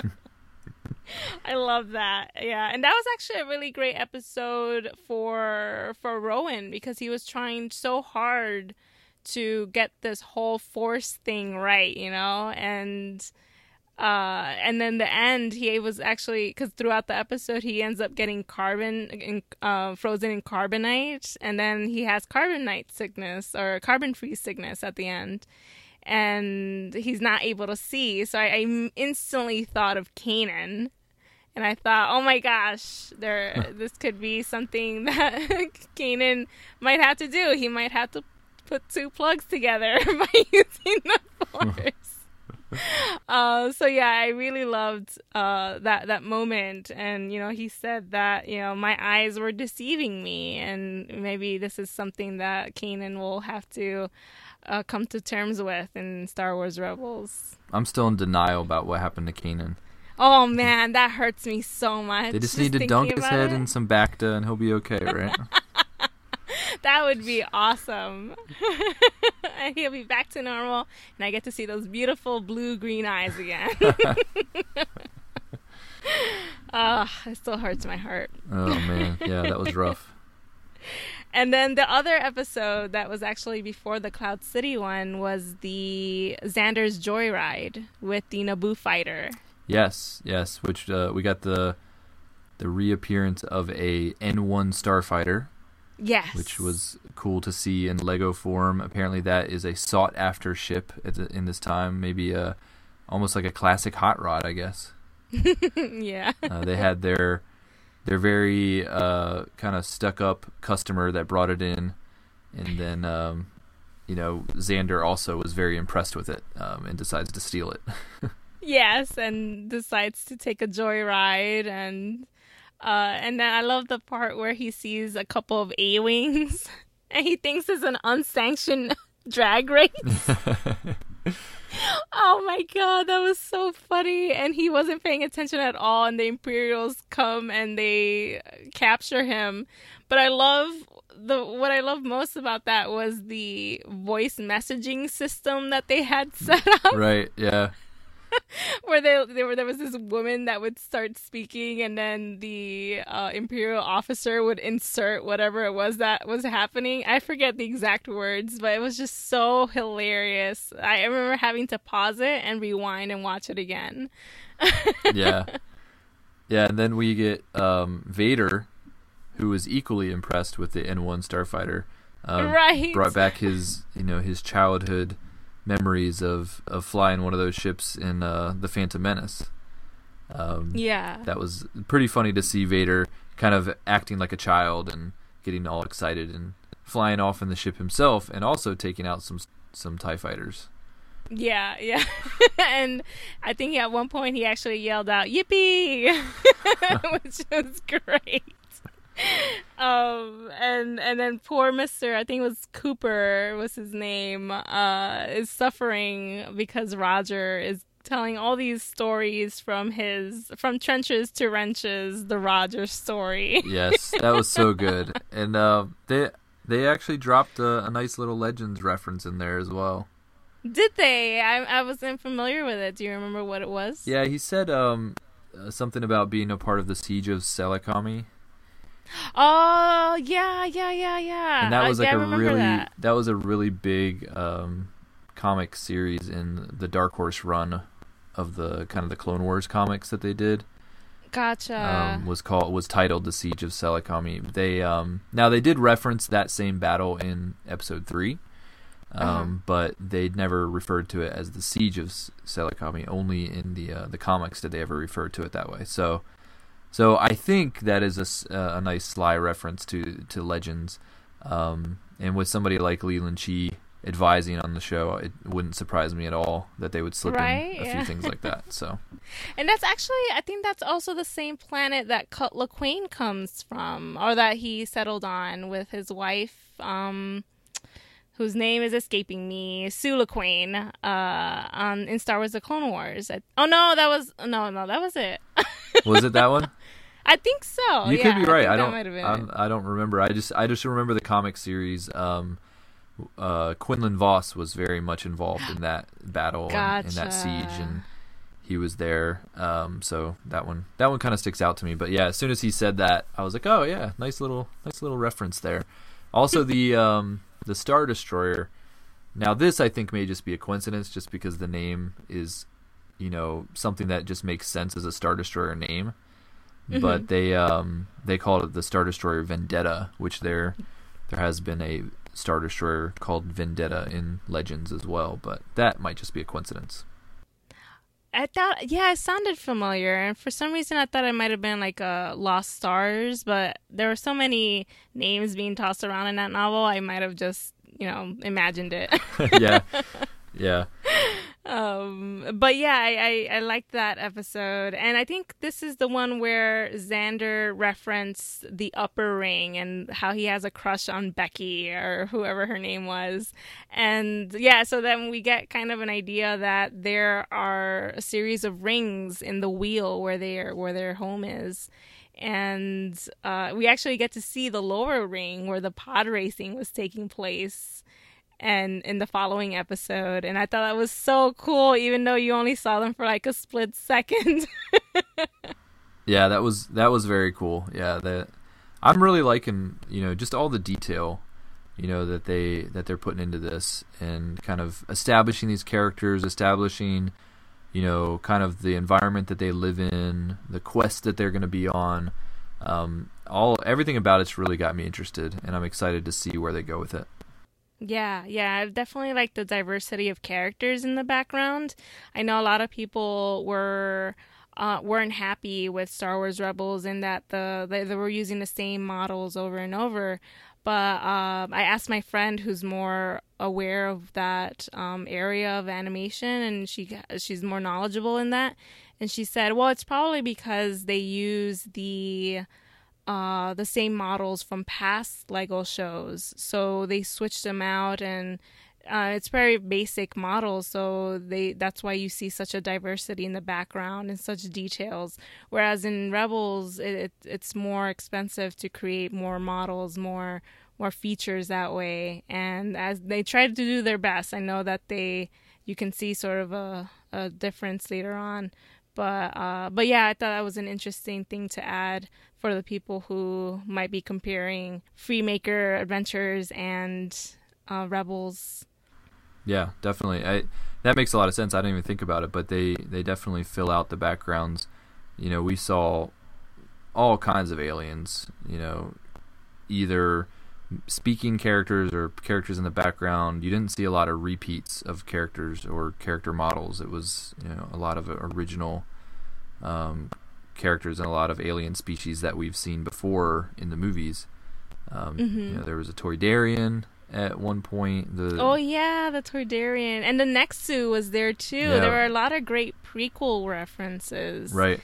I love that. Yeah. And that was actually a really great episode for for Rowan, because he was trying so hard to get this whole force thing right, you know? And Uh, and then the end, he was actually, because throughout the episode, he ends up getting carbon, in, uh, frozen in carbonite, and then he has carbonite sickness or carbon freeze sickness at the end, and he's not able to see. So I, I instantly thought of Kanan, and I thought, oh my gosh, there, this could be something that Kanan might have to do. He might have to put two plugs together by using the Force. Uh, so yeah, I really loved uh, that that moment, and you know, he said that you know my eyes were deceiving me, and maybe this is something that Kanan will have to uh, come to terms with in Star Wars Rebels. I'm still in denial about what happened to Kanan. Oh man, that hurts me so much. They just, just need to dunk his head it. in some Bacta, and he'll be okay, right? That would be awesome. And he'll be back to normal, and I get to see those beautiful blue-green eyes again. Oh, it still hurts my heart. Oh, man. Yeah, that was rough. And then the other episode that was actually before the Cloud City one was the Xander's Joyride with the Naboo fighter. Yes, yes, which uh, we got the the reappearance of a N one starfighter. Yes. Which was cool to see in Lego form. Apparently that is a sought-after ship at the, in this time. Maybe a, almost like a classic hot rod, I guess. Yeah. Uh, they had their their very uh, kind of stuck-up customer that brought it in. And then, um, you know, Xander also was very impressed with it um, and decides to steal it. Yes, and decides to take a joyride and... Uh, and then I love the part where he sees a couple of A-Wings and he thinks it's an unsanctioned drag race. Oh my god, that was so funny. And he wasn't paying attention at all, and the Imperials come and they capture him. But I love the what I love most about that was the voice messaging system that they had set up. Right, yeah. Where they, they were, there was this woman that would start speaking, and then the uh, Imperial officer would insert whatever it was that was happening. I forget the exact words, but it was just so hilarious. I remember having to pause it and rewind and watch it again. Yeah. Yeah, and then we get um, Vader, who was equally impressed with the N one starfighter. Um, right. Brought back his, you know, his childhood memories of, of flying one of those ships in uh, the Phantom Menace. Um, yeah. That was pretty funny to see Vader kind of acting like a child and getting all excited and flying off in the ship himself, and also taking out some some TIE fighters. Yeah, yeah. And I think at one point he actually yelled out, "Yippee!" which was great. Um and and then poor Mister I think it was Cooper was his name uh is suffering because Roger is telling all these stories from his from trenches to wrenches, the Roger story. Yes, that was so good. And uh they they actually dropped a, a nice little Legends reference in there as well. Did they? I I wasn't familiar with it. Do you remember what it was? Yeah, he said um uh, something about being a part of the siege of Selekami. Oh yeah, yeah, yeah, yeah. And that was uh, like yeah, a really that. that was a really big um, comic series in the Dark Horse run of the kind of the Clone Wars comics that they did. Gotcha. Um, was called was titled The Siege of Selekami. They um, now they did reference that same battle in Episode Three, um, uh-huh. but they never referred to it as the Siege of Selekami. Only in the uh, the comics did they ever refer to it that way. So. So I think that is a, uh, a nice sly reference to, to Legends. Um, and with somebody like Leland Chee advising on the show, it wouldn't surprise me at all that they would slip right? in a yeah. few things like that. So, and that's actually, I think that's also the same planet that Cut Lawquane comes from, or that he settled on with his wife, um, whose name is escaping me, Sue Lawquane, uh, on in Star Wars: The Clone Wars. I, oh no, that was no, no, that was it. Was it that one? I think so. You yeah, could be right. I, I don't. I'm, I don't remember. I just. I just remember the comic series. Um, uh, Quinlan Voss was very much involved in that battle gotcha. and in that siege, and he was there. Um, so that one. That one kind of sticks out to me. But yeah, as soon as he said that, I was like, oh yeah, nice little, nice little reference there. Also, the um, the Star Destroyer. Now, this I think may just be a coincidence, just because the name is you know, something that just makes sense as a Star Destroyer name. Mm-hmm. But they um, they called it the Star Destroyer Vendetta, which there there has been a Star Destroyer called Vendetta in Legends as well. But that might just be a coincidence. I thought, yeah, it sounded familiar, and for some reason I thought it might have been like a Lost Stars, but there were so many names being tossed around in that novel, I might have just, you know, imagined it. yeah, yeah. Um, but yeah, I, I, I liked that episode, and I think this is the one where Xander referenced the Upper Ring and how he has a crush on Becky or whoever her name was, and yeah, so then we get kind of an idea that there are a series of rings in the wheel where they are, where their home is. And uh, we actually get to see the lower ring where the pod racing was taking place, and in the following episode, and I thought that was so cool, even though you only saw them for like a split second. yeah, that was that was very cool. Yeah, that I'm really liking, you know, just all the detail, you know, that they that they're putting into this, and kind of establishing these characters, establishing, you know, kind of the environment that they live in, the quest that they're going to be on. Um, all everything about it's really got me interested, and I'm excited to see where they go with it. Yeah, yeah, I definitely like the diversity of characters in the background. I know a lot of people were uh, weren't happy with Star Wars Rebels in that the they, they were using the same models over and over. But um, I asked my friend who's more aware of that um, area of animation, and she she's more knowledgeable in that, and she said, well, it's probably because they use the Uh, the same models from past Lego shows, so they switched them out, and uh, it's very basic models, so they that's why you see such a diversity in the background and such details. Whereas in Rebels, it, it it's more expensive to create more models, more more features that way, and as they try to do their best, I know that they you can see sort of a, a difference later on. But uh, but yeah, I thought that was an interesting thing to add for the people who might be comparing Freemaker Adventures and uh, Rebels. Yeah, definitely. I that makes a lot of sense. I didn't even think about it, but they, they definitely fill out the backgrounds. You know, we saw all kinds of aliens, you know, either speaking characters or characters in the background. You didn't see a lot of repeats of characters or character models. It was, you know, a lot of original um, characters and a lot of alien species that we've seen before in the movies. Um, mm-hmm. You know, there was a Toydarian at one point. The oh yeah, the Toydarian, and the Nexu was there too. Yeah. There were a lot of great prequel references. Right.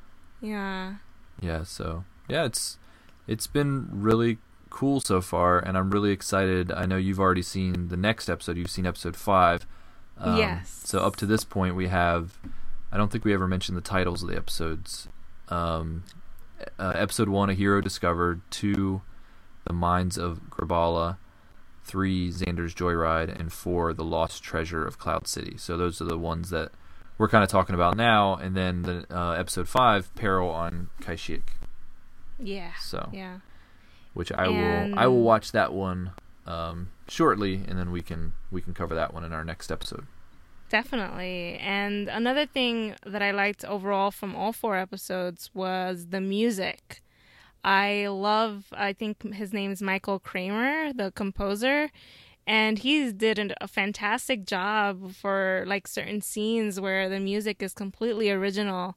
Yeah. Yeah. So yeah, it's it's been really cool so far, and I'm really excited. I know you've already seen the next episode. You've seen episode five. Um, yes. So up to this point, we have. I don't think we ever mentioned the titles of the episodes. Um, uh, episode one, A Hero Discovered. Two, The Mines of Grabala. Three, Xander's Joyride. And four, The Lost Treasure of Cloud City. So those are the ones that we're kind of talking about now. And then the uh, episode five, Peril on Kashyyyk. Yeah. So yeah. Which I and... will I will watch that one um, shortly, and then we can we can cover that one in our next episode. Definitely. And another thing that I liked overall from all four episodes was the music. I love, I think his name's Michael Kramer, the composer, and he did a fantastic job for like certain scenes where the music is completely original.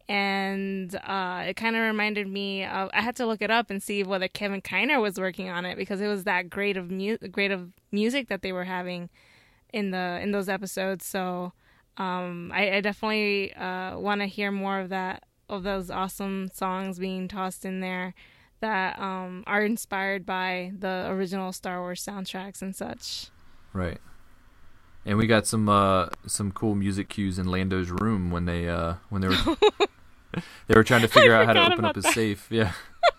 And uh, it kind of reminded me of, I had to look it up and see whether Kevin Kiner was working on it, because it was that great of mu- great of music that they were having in the in those episodes. So um, I, I definitely uh, want to hear more of that, of those awesome songs being tossed in there that um, are inspired by the original Star Wars soundtracks and such. Right. And we got some uh, some cool music cues in Lando's room when they uh, when they were they were trying to figure out how to open up his that. safe. Yeah.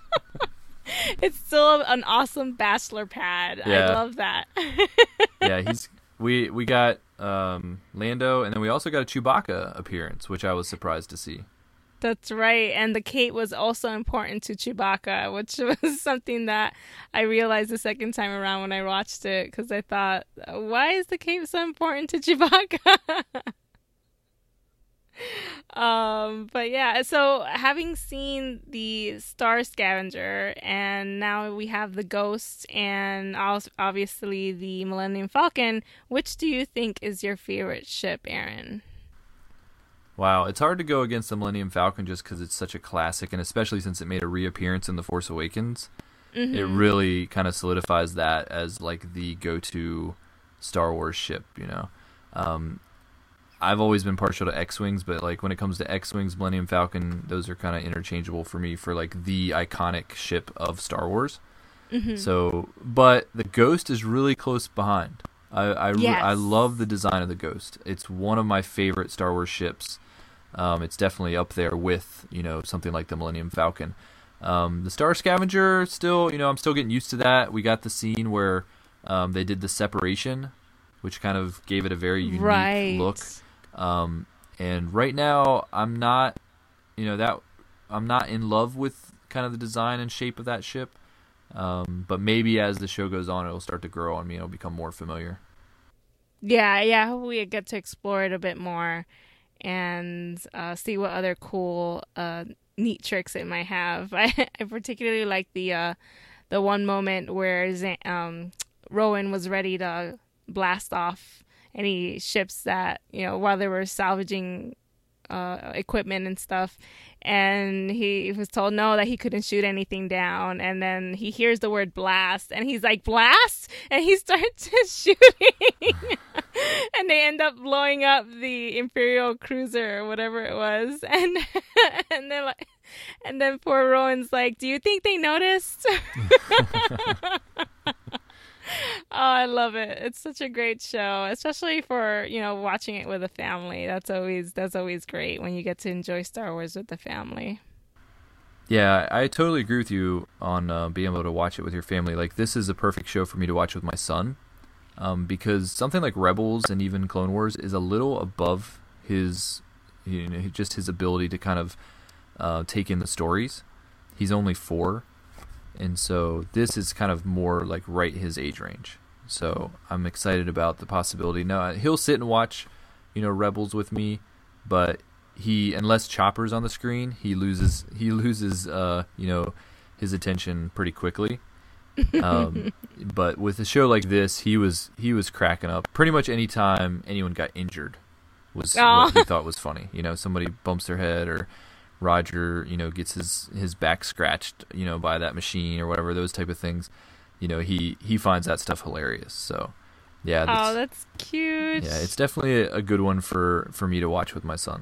It's still an awesome bachelor pad. Yeah. I love that. Yeah, he's we we got um, Lando, and then we also got a Chewbacca appearance, which I was surprised to see. That's right, and the cape was also important to Chewbacca, which was something that I realized the second time around when I watched it, because I thought, why is the cape so important to Chewbacca? Um, but yeah, so having seen the Star Scavenger, and now we have the Ghost, and also obviously the Millennium Falcon, which do you think is your favorite ship, Aaron? Wow, it's hard to go against the Millennium Falcon just because it's such a classic, and especially since it made a reappearance in The Force Awakens, Mm-hmm. it really kind of solidifies that as like the go-to Star Wars ship. You know, um, I've always been partial to X-wings, but like when it comes to X-wings, Millennium Falcon, those are kind of interchangeable for me for like the iconic ship of Star Wars. Mm-hmm. So, but the Ghost is really close behind. I I, Yes. I love the design of the Ghost. It's one of my favorite Star Wars ships. Um, it's definitely up there with, you know, something like the Millennium Falcon. Um, the Star Scavenger, still, you know, I'm still getting used to that. We got the scene where um, they did the separation, which kind of gave it a very unique Right. look. Um, and right now, I'm not, you know, that I'm not in love with kind of the design and shape of that ship. Um, but maybe as the show goes on, it'll start to grow on me. It'll become more familiar. Yeah, yeah. I hope we get to explore it a bit more and uh, see what other cool, uh, neat tricks it might have. I, I particularly like the uh, the one moment where Zan- um, Rowan was ready to blast off any ships that, you know, while they were salvaging uh, equipment and stuff. And he was told no, that he couldn't shoot anything down. And then he hears the word blast, and he's like, blast? And he starts shooting. And they end up blowing up the Imperial cruiser or whatever it was. And and they're like, and then poor Rowan's like, do you think they noticed? Oh, I love it. It's such a great show, especially for, you know, watching it with a family. That's always that's always great when you get to enjoy Star Wars with the family. Yeah, I totally agree with you on uh, being able to watch it with your family. Like, this is a perfect show for me to watch with my son, um, because something like Rebels and even Clone Wars is a little above his, you know, just his ability to kind of uh, take in the stories. He's only four, and so this is kind of more like right his age range. So I'm excited about the possibility. Now, he'll sit and watch, you know, Rebels with me, but he, unless Chopper's on the screen, he loses he loses uh, you know, his attention pretty quickly. Um, but with a show like this, he was he was cracking up. Pretty much any time anyone got injured was Aw. what he thought was funny. You know, somebody bumps their head, or Roger, you know, gets his, his back scratched, you know, by that machine or whatever, those type of things. You know, he, he finds that stuff hilarious. So, yeah. Oh, that's cute. Yeah, it's definitely a, a good one for, for me to watch with my son.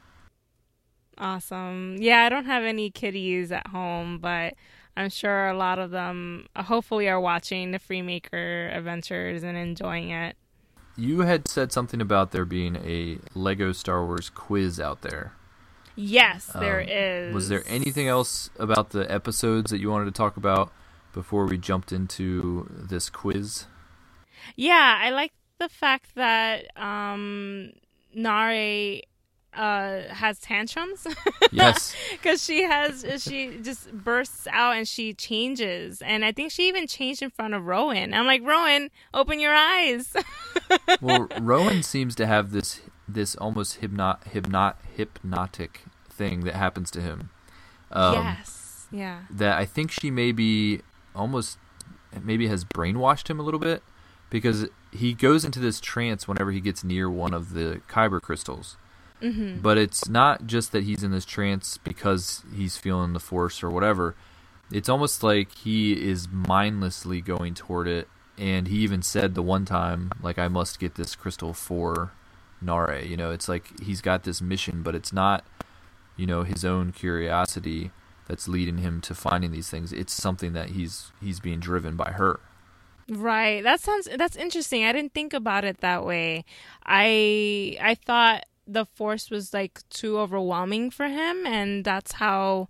Awesome. Yeah, I don't have any kiddies at home, but I'm sure a lot of them uh, hopefully are watching the Freemaker Adventures and enjoying it. You had said something about there being a Lego Star Wars quiz out there. Yes, there Um, is. Was there anything else about the episodes that you wanted to talk about before we jumped into this quiz? Yeah, I like the fact that um, Nare uh, has tantrums. Yes. Because she has, she just bursts out and she changes. And I think she even changed in front of Rowan. I'm like, Rowan, open your eyes. Well, Rowan seems to have this this almost hypnot, hypnot, hypnotic thing that happens to him. Um, Yes. Yeah. That I think she maybe almost maybe has brainwashed him a little bit, because he goes into this trance whenever he gets near one of the Kyber crystals. Mm-hmm. But it's not just that he's in this trance because he's feeling the Force or whatever. It's almost like he is mindlessly going toward it. And he even said the one time, like, I must get this crystal for Nare. You know, it's like he's got this mission, but it's not, you know, his own curiosity that's leading him to finding these things. It's something that he's he's being driven by her. Right. That sounds that's interesting. I didn't think about it that way. I I thought the Force was like too overwhelming for him, and that's how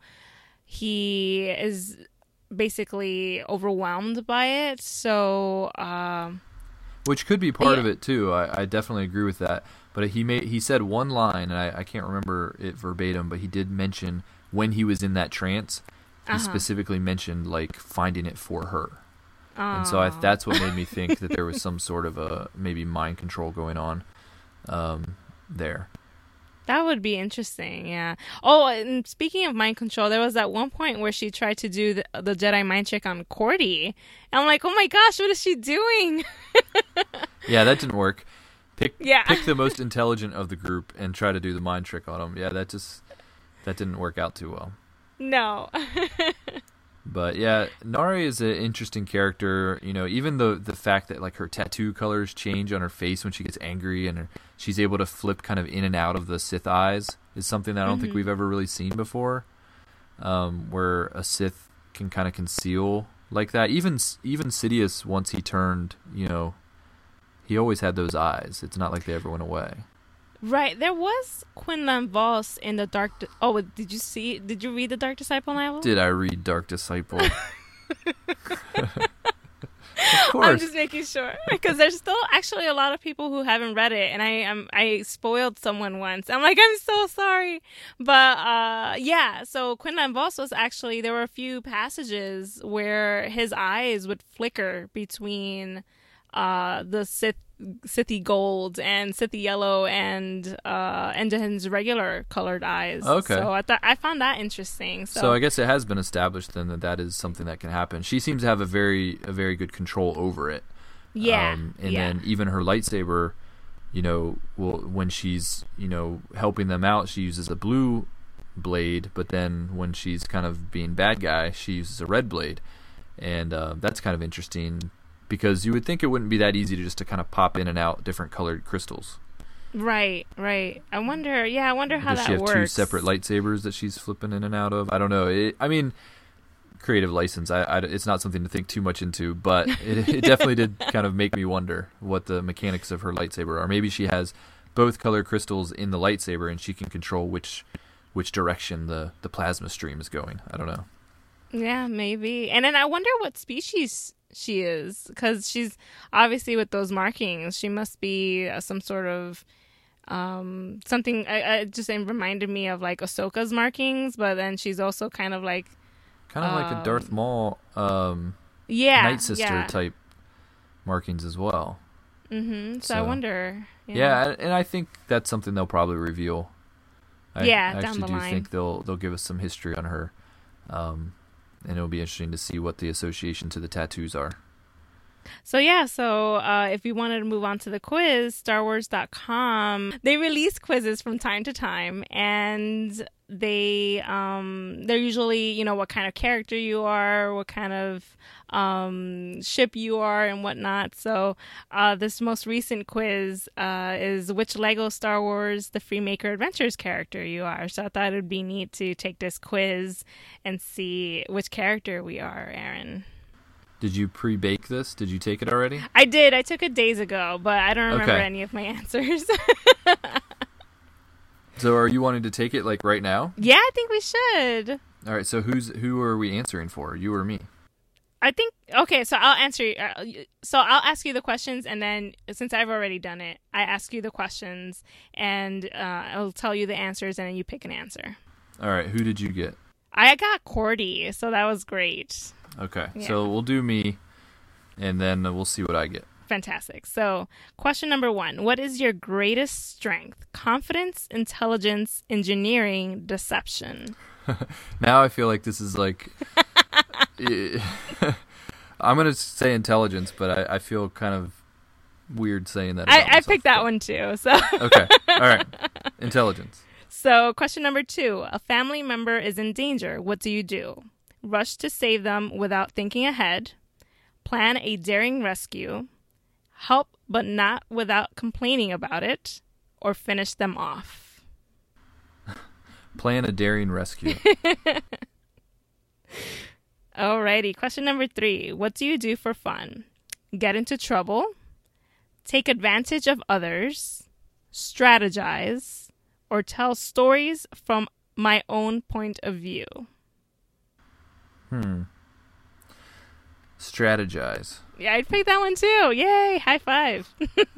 he is basically overwhelmed by it. So, um, Which could be part Yeah. of it too. I, I definitely agree with that. But he made he said one line, and I, I can't remember it verbatim, but he did mention when he was in that trance, he Uh-huh. specifically mentioned like finding it for her. And so I, aw. that's what made me think that there was some sort of a maybe mind control going on um, there. That would be interesting, yeah. Oh, and speaking of mind control, there was that one point where she tried to do the, the Jedi mind trick on Cordy. And I'm like, oh my gosh, what is she doing? Yeah, that didn't work. Pick Yeah. pick the most intelligent of the group and try to do the mind trick on them. Yeah, that just that didn't work out too well. No. But yeah, Nari is an interesting character. You know, even the the fact that like her tattoo colors change on her face when she gets angry, and her, she's able to flip kind of in and out of the Sith eyes is something that I don't Mm-hmm. think we've ever really seen before. Um, where a Sith can kind of conceal like that. Even even Sidious, once he turned, you know, he always had those eyes. It's not like they ever went away. Right. There was Quinlan Voss in the Dark... Di- oh, did you see... Did you read the Dark Disciple novel? Did I read Dark Disciple? Of I'm course. just making sure because there's still actually a lot of people who haven't read it, and I am I spoiled someone once. I'm like, I'm so sorry, but uh, yeah. So Quinlan Voss was actually there were a few passages where his eyes would flicker between uh, the Sith Sithy gold and Sithy yellow and uh, Enjahin's regular colored eyes. Okay. So I thought I found that interesting. So, So I guess it has been established then that that is something that can happen. She seems to have a very a very good control over it. yeah, Um, and yeah. then even her lightsaber, you know, will when she's, you know, helping them out, she uses a blue blade, but then when she's kind of being bad guy, she uses a red blade. And uh, that's kind of interesting because you would think it wouldn't be that easy to just to kind of pop in and out different colored crystals. Right, right. I wonder. Yeah, I wonder how Does that she have works. two separate lightsabers that she's flipping in and out of? I don't know. It, I mean, creative license. I, I- it's not something to think too much into, but it, it definitely did kind of make me wonder what the mechanics of her lightsaber are. Maybe she has both color crystals in the lightsaber, and she can control which which direction the, the plasma stream is going. I don't know. Yeah, maybe. And then I wonder what species she is, because she's obviously with those markings. She must be uh, some sort of um something. I, I just it reminded me of like Ahsoka's markings, but then she's also kind of like Kind of like a Darth Um, Maul um, yeah, Night Sister yeah. type markings as well. Mm-hmm. So, I So, wonder. Yeah, and I think that's something they'll probably reveal. I, Yeah, I down actually the do line. think they'll they'll give us some history on her, um, and it'll be interesting to see what the association to the tattoos are. So yeah, so uh, if you wanted to move on to the quiz, Star Wars dot com, they release quizzes from time to time, and they um, they're usually, you know, what kind of character you are, what kind of um, ship you are, and whatnot. So uh, this most recent quiz uh, is which Lego Star Wars The Freemaker Adventures character you are. So I thought it would be neat to take this quiz and see which character we are, Aaron. Did you pre-bake this? Did you take it already? I did. I took it days ago, but I don't remember Okay. any of my answers. So are you wanting to take it like right now? Yeah, I think we should. All right. So who's who are we answering for? You or me? I think okay. So I'll answer. you- uh, So I'll ask you the questions, and then since I've already done it, I ask you the questions, and uh, I'll tell you the answers, and then you pick an answer. All right. Who did you get? I got Cordy, so that was great. Okay. Yeah. So we'll do me, and then we'll see what I get. Fantastic. So, question number one: what is your greatest strength? Confidence, intelligence, engineering, deception. Now I feel like this is like. I'm gonna say intelligence, but I, I feel kind of weird saying that. about I, I myself, picked that but- one too. So. Okay. All right. Intelligence. So, question number two: a family member is in danger. What do you do? Rush to save them without thinking ahead. Plan a daring rescue. Help but not without complaining about it. Or finish them off. Plan a daring rescue. Alrighty. Question number three: what do you do for fun? Get into trouble. Take advantage of others. Strategize. Or tell stories from my own point of view. Hmm. Strategize. Yeah, I'd pick that one too. Yay! High five.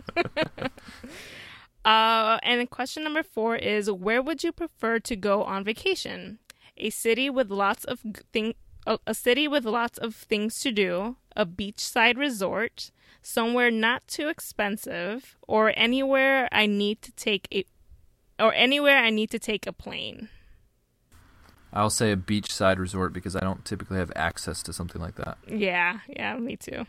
uh, and then question number four is: where would you prefer to go on vacation? A city with lots of g- thing, a, a city with lots of things to do, a beachside resort, somewhere not too expensive, or anywhere I need to take a or anywhere I need to take a plane. I'll say a beachside resort because I don't typically have access to something like that. Yeah, yeah, me too.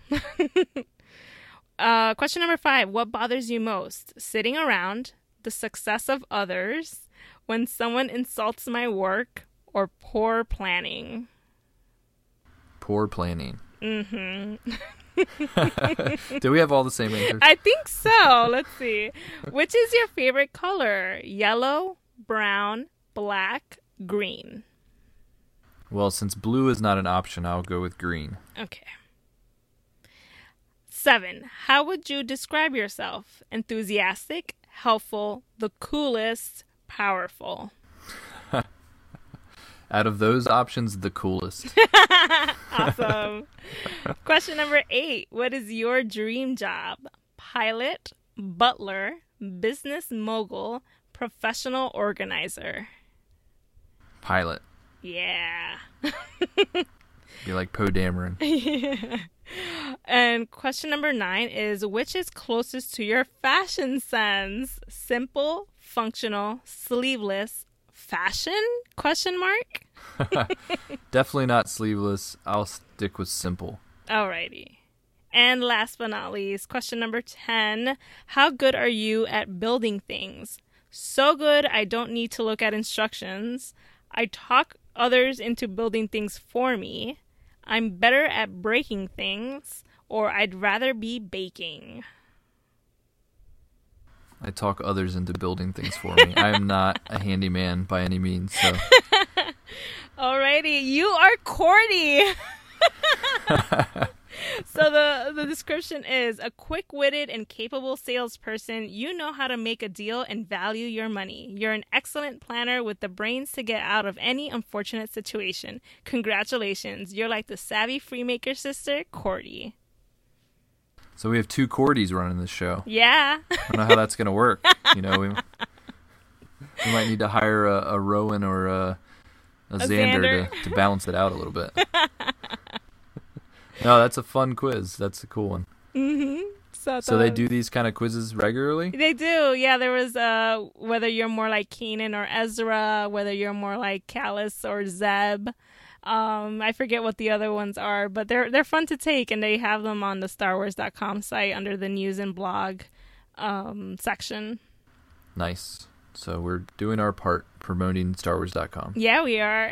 uh, question number five. What bothers you most? Sitting around, the success of others, when someone insults my work, or poor planning? Poor planning. Mm-hmm. Do we have all the same answers? I think so. Let's see. Which is your favorite color? Yellow, brown, black, green. Well, since blue is not an option, I'll go with green. Okay. Seven. How would you describe yourself? Enthusiastic, helpful, the coolest, powerful. Out of those options, the coolest. Awesome. Question number eight. What is your dream job? Pilot, butler, business mogul, professional organizer. Pilot. Yeah. Be like Poe Dameron. Yeah. And question number nine is, which is closest to your fashion sense? Simple, functional, sleeveless, fashion? Question mark? Definitely not sleeveless. I'll stick with simple. Alrighty. And last but not least, question number ten. How good are you at building things? So good I don't need to look at instructions. I talk others into building things for me. I'm better at breaking things. Or I'd rather be baking. I talk others into building things for me. I am not a handyman by any means. So. Alrighty, you are Cordy. So the, the description is, a quick-witted and capable salesperson. You know how to make a deal and value your money. You're an excellent planner with the brains to get out of any unfortunate situation. Congratulations. You're like the savvy freemaker sister, Cordy. So we have two Cordys running this show. Yeah. I don't know how that's going to work. You know, we, we might need to hire a, a Rowan or a, a, a Xander, Xander. To, to balance it out a little bit. No, that's a fun quiz. That's a cool one. Mm-hmm. So, so they do these kind of quizzes regularly? They do. Yeah, there was uh, whether you're more like Keenan or Ezra, whether you're more like Callus or Zeb. Um, I forget what the other ones are, but they're they're fun to take, and they have them on the Star Wars dot com site under the news and blog um, section. Nice. So we're doing our part promoting Star Wars dot com. Yeah, we are.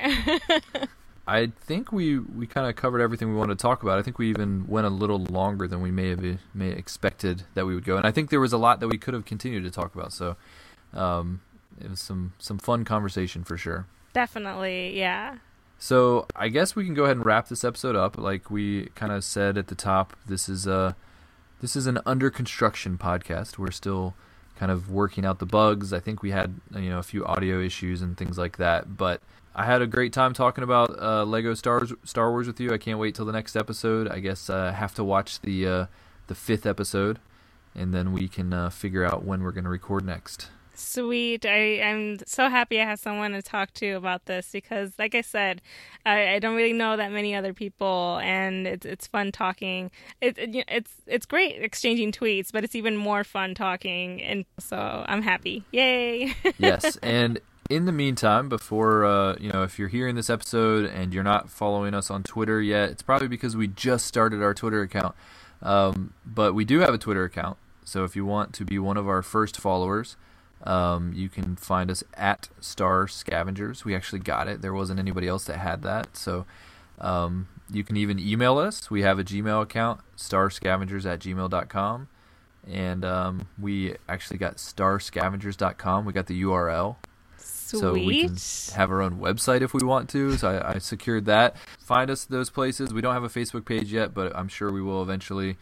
I think we, we kind of covered everything we wanted to talk about. I think we even went a little longer than we may have may have expected that we would go, and I think there was a lot that we could have continued to talk about. So um, it was some some fun conversation for sure. Definitely, yeah. So I guess we can go ahead and wrap this episode up. Like we kind of said at the top, this is a this is an under construction podcast. We're still kind of working out the bugs. I think we had you know a few audio issues and things like that, but I had a great time talking about uh, Lego Star Star Wars with you. I can't wait till the next episode. I guess I uh, have to watch the uh, the fifth episode, and then we can uh, figure out when we're going to record next. Sweet. I, I'm so happy I have someone to talk to about this because, like I said, I, I don't really know that many other people, and it's it's fun talking. It, it it's it's great exchanging tweets, but it's even more fun talking, and so I'm happy. Yay! Yes, and in the meantime, before uh, you know, if you're hearing this episode and you're not following us on Twitter yet, it's probably because we just started our Twitter account. Um, but we do have a Twitter account, so if you want to be one of our first followers. Um, you can find us at Star Scavengers. We actually got it. There wasn't anybody else that had that. So um, you can even email us. We have a Gmail account, starscavengers at gmail dot com. And um, we actually got star scavengers dot com. We got the U R L. Sweet. So we can have our own website if we want to. So I, I secured that. Find us those places. We don't have a Facebook page yet, but I'm sure we will eventually.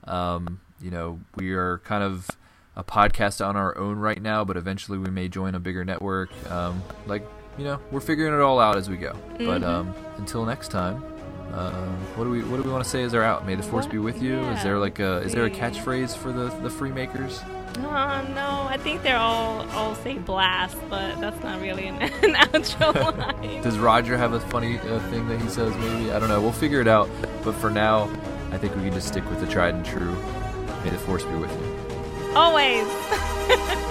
Um, you know, we are kind of a podcast on our own right now, but eventually we may join a bigger network. Um, like, you know, we're figuring it all out as we go. Mm-hmm. But um, until next time, uh, what do we what do we want to say as our out? May the force be with you. Yeah. Is there like a is there a catchphrase for the the free makers? Oh no, I think they're all all say blast, but that's not really an, an outro line. Does Roger have a funny uh, thing that he says? Maybe I don't know. We'll figure it out. But for now, I think we can just stick with the tried and true. May the force be with you. Always.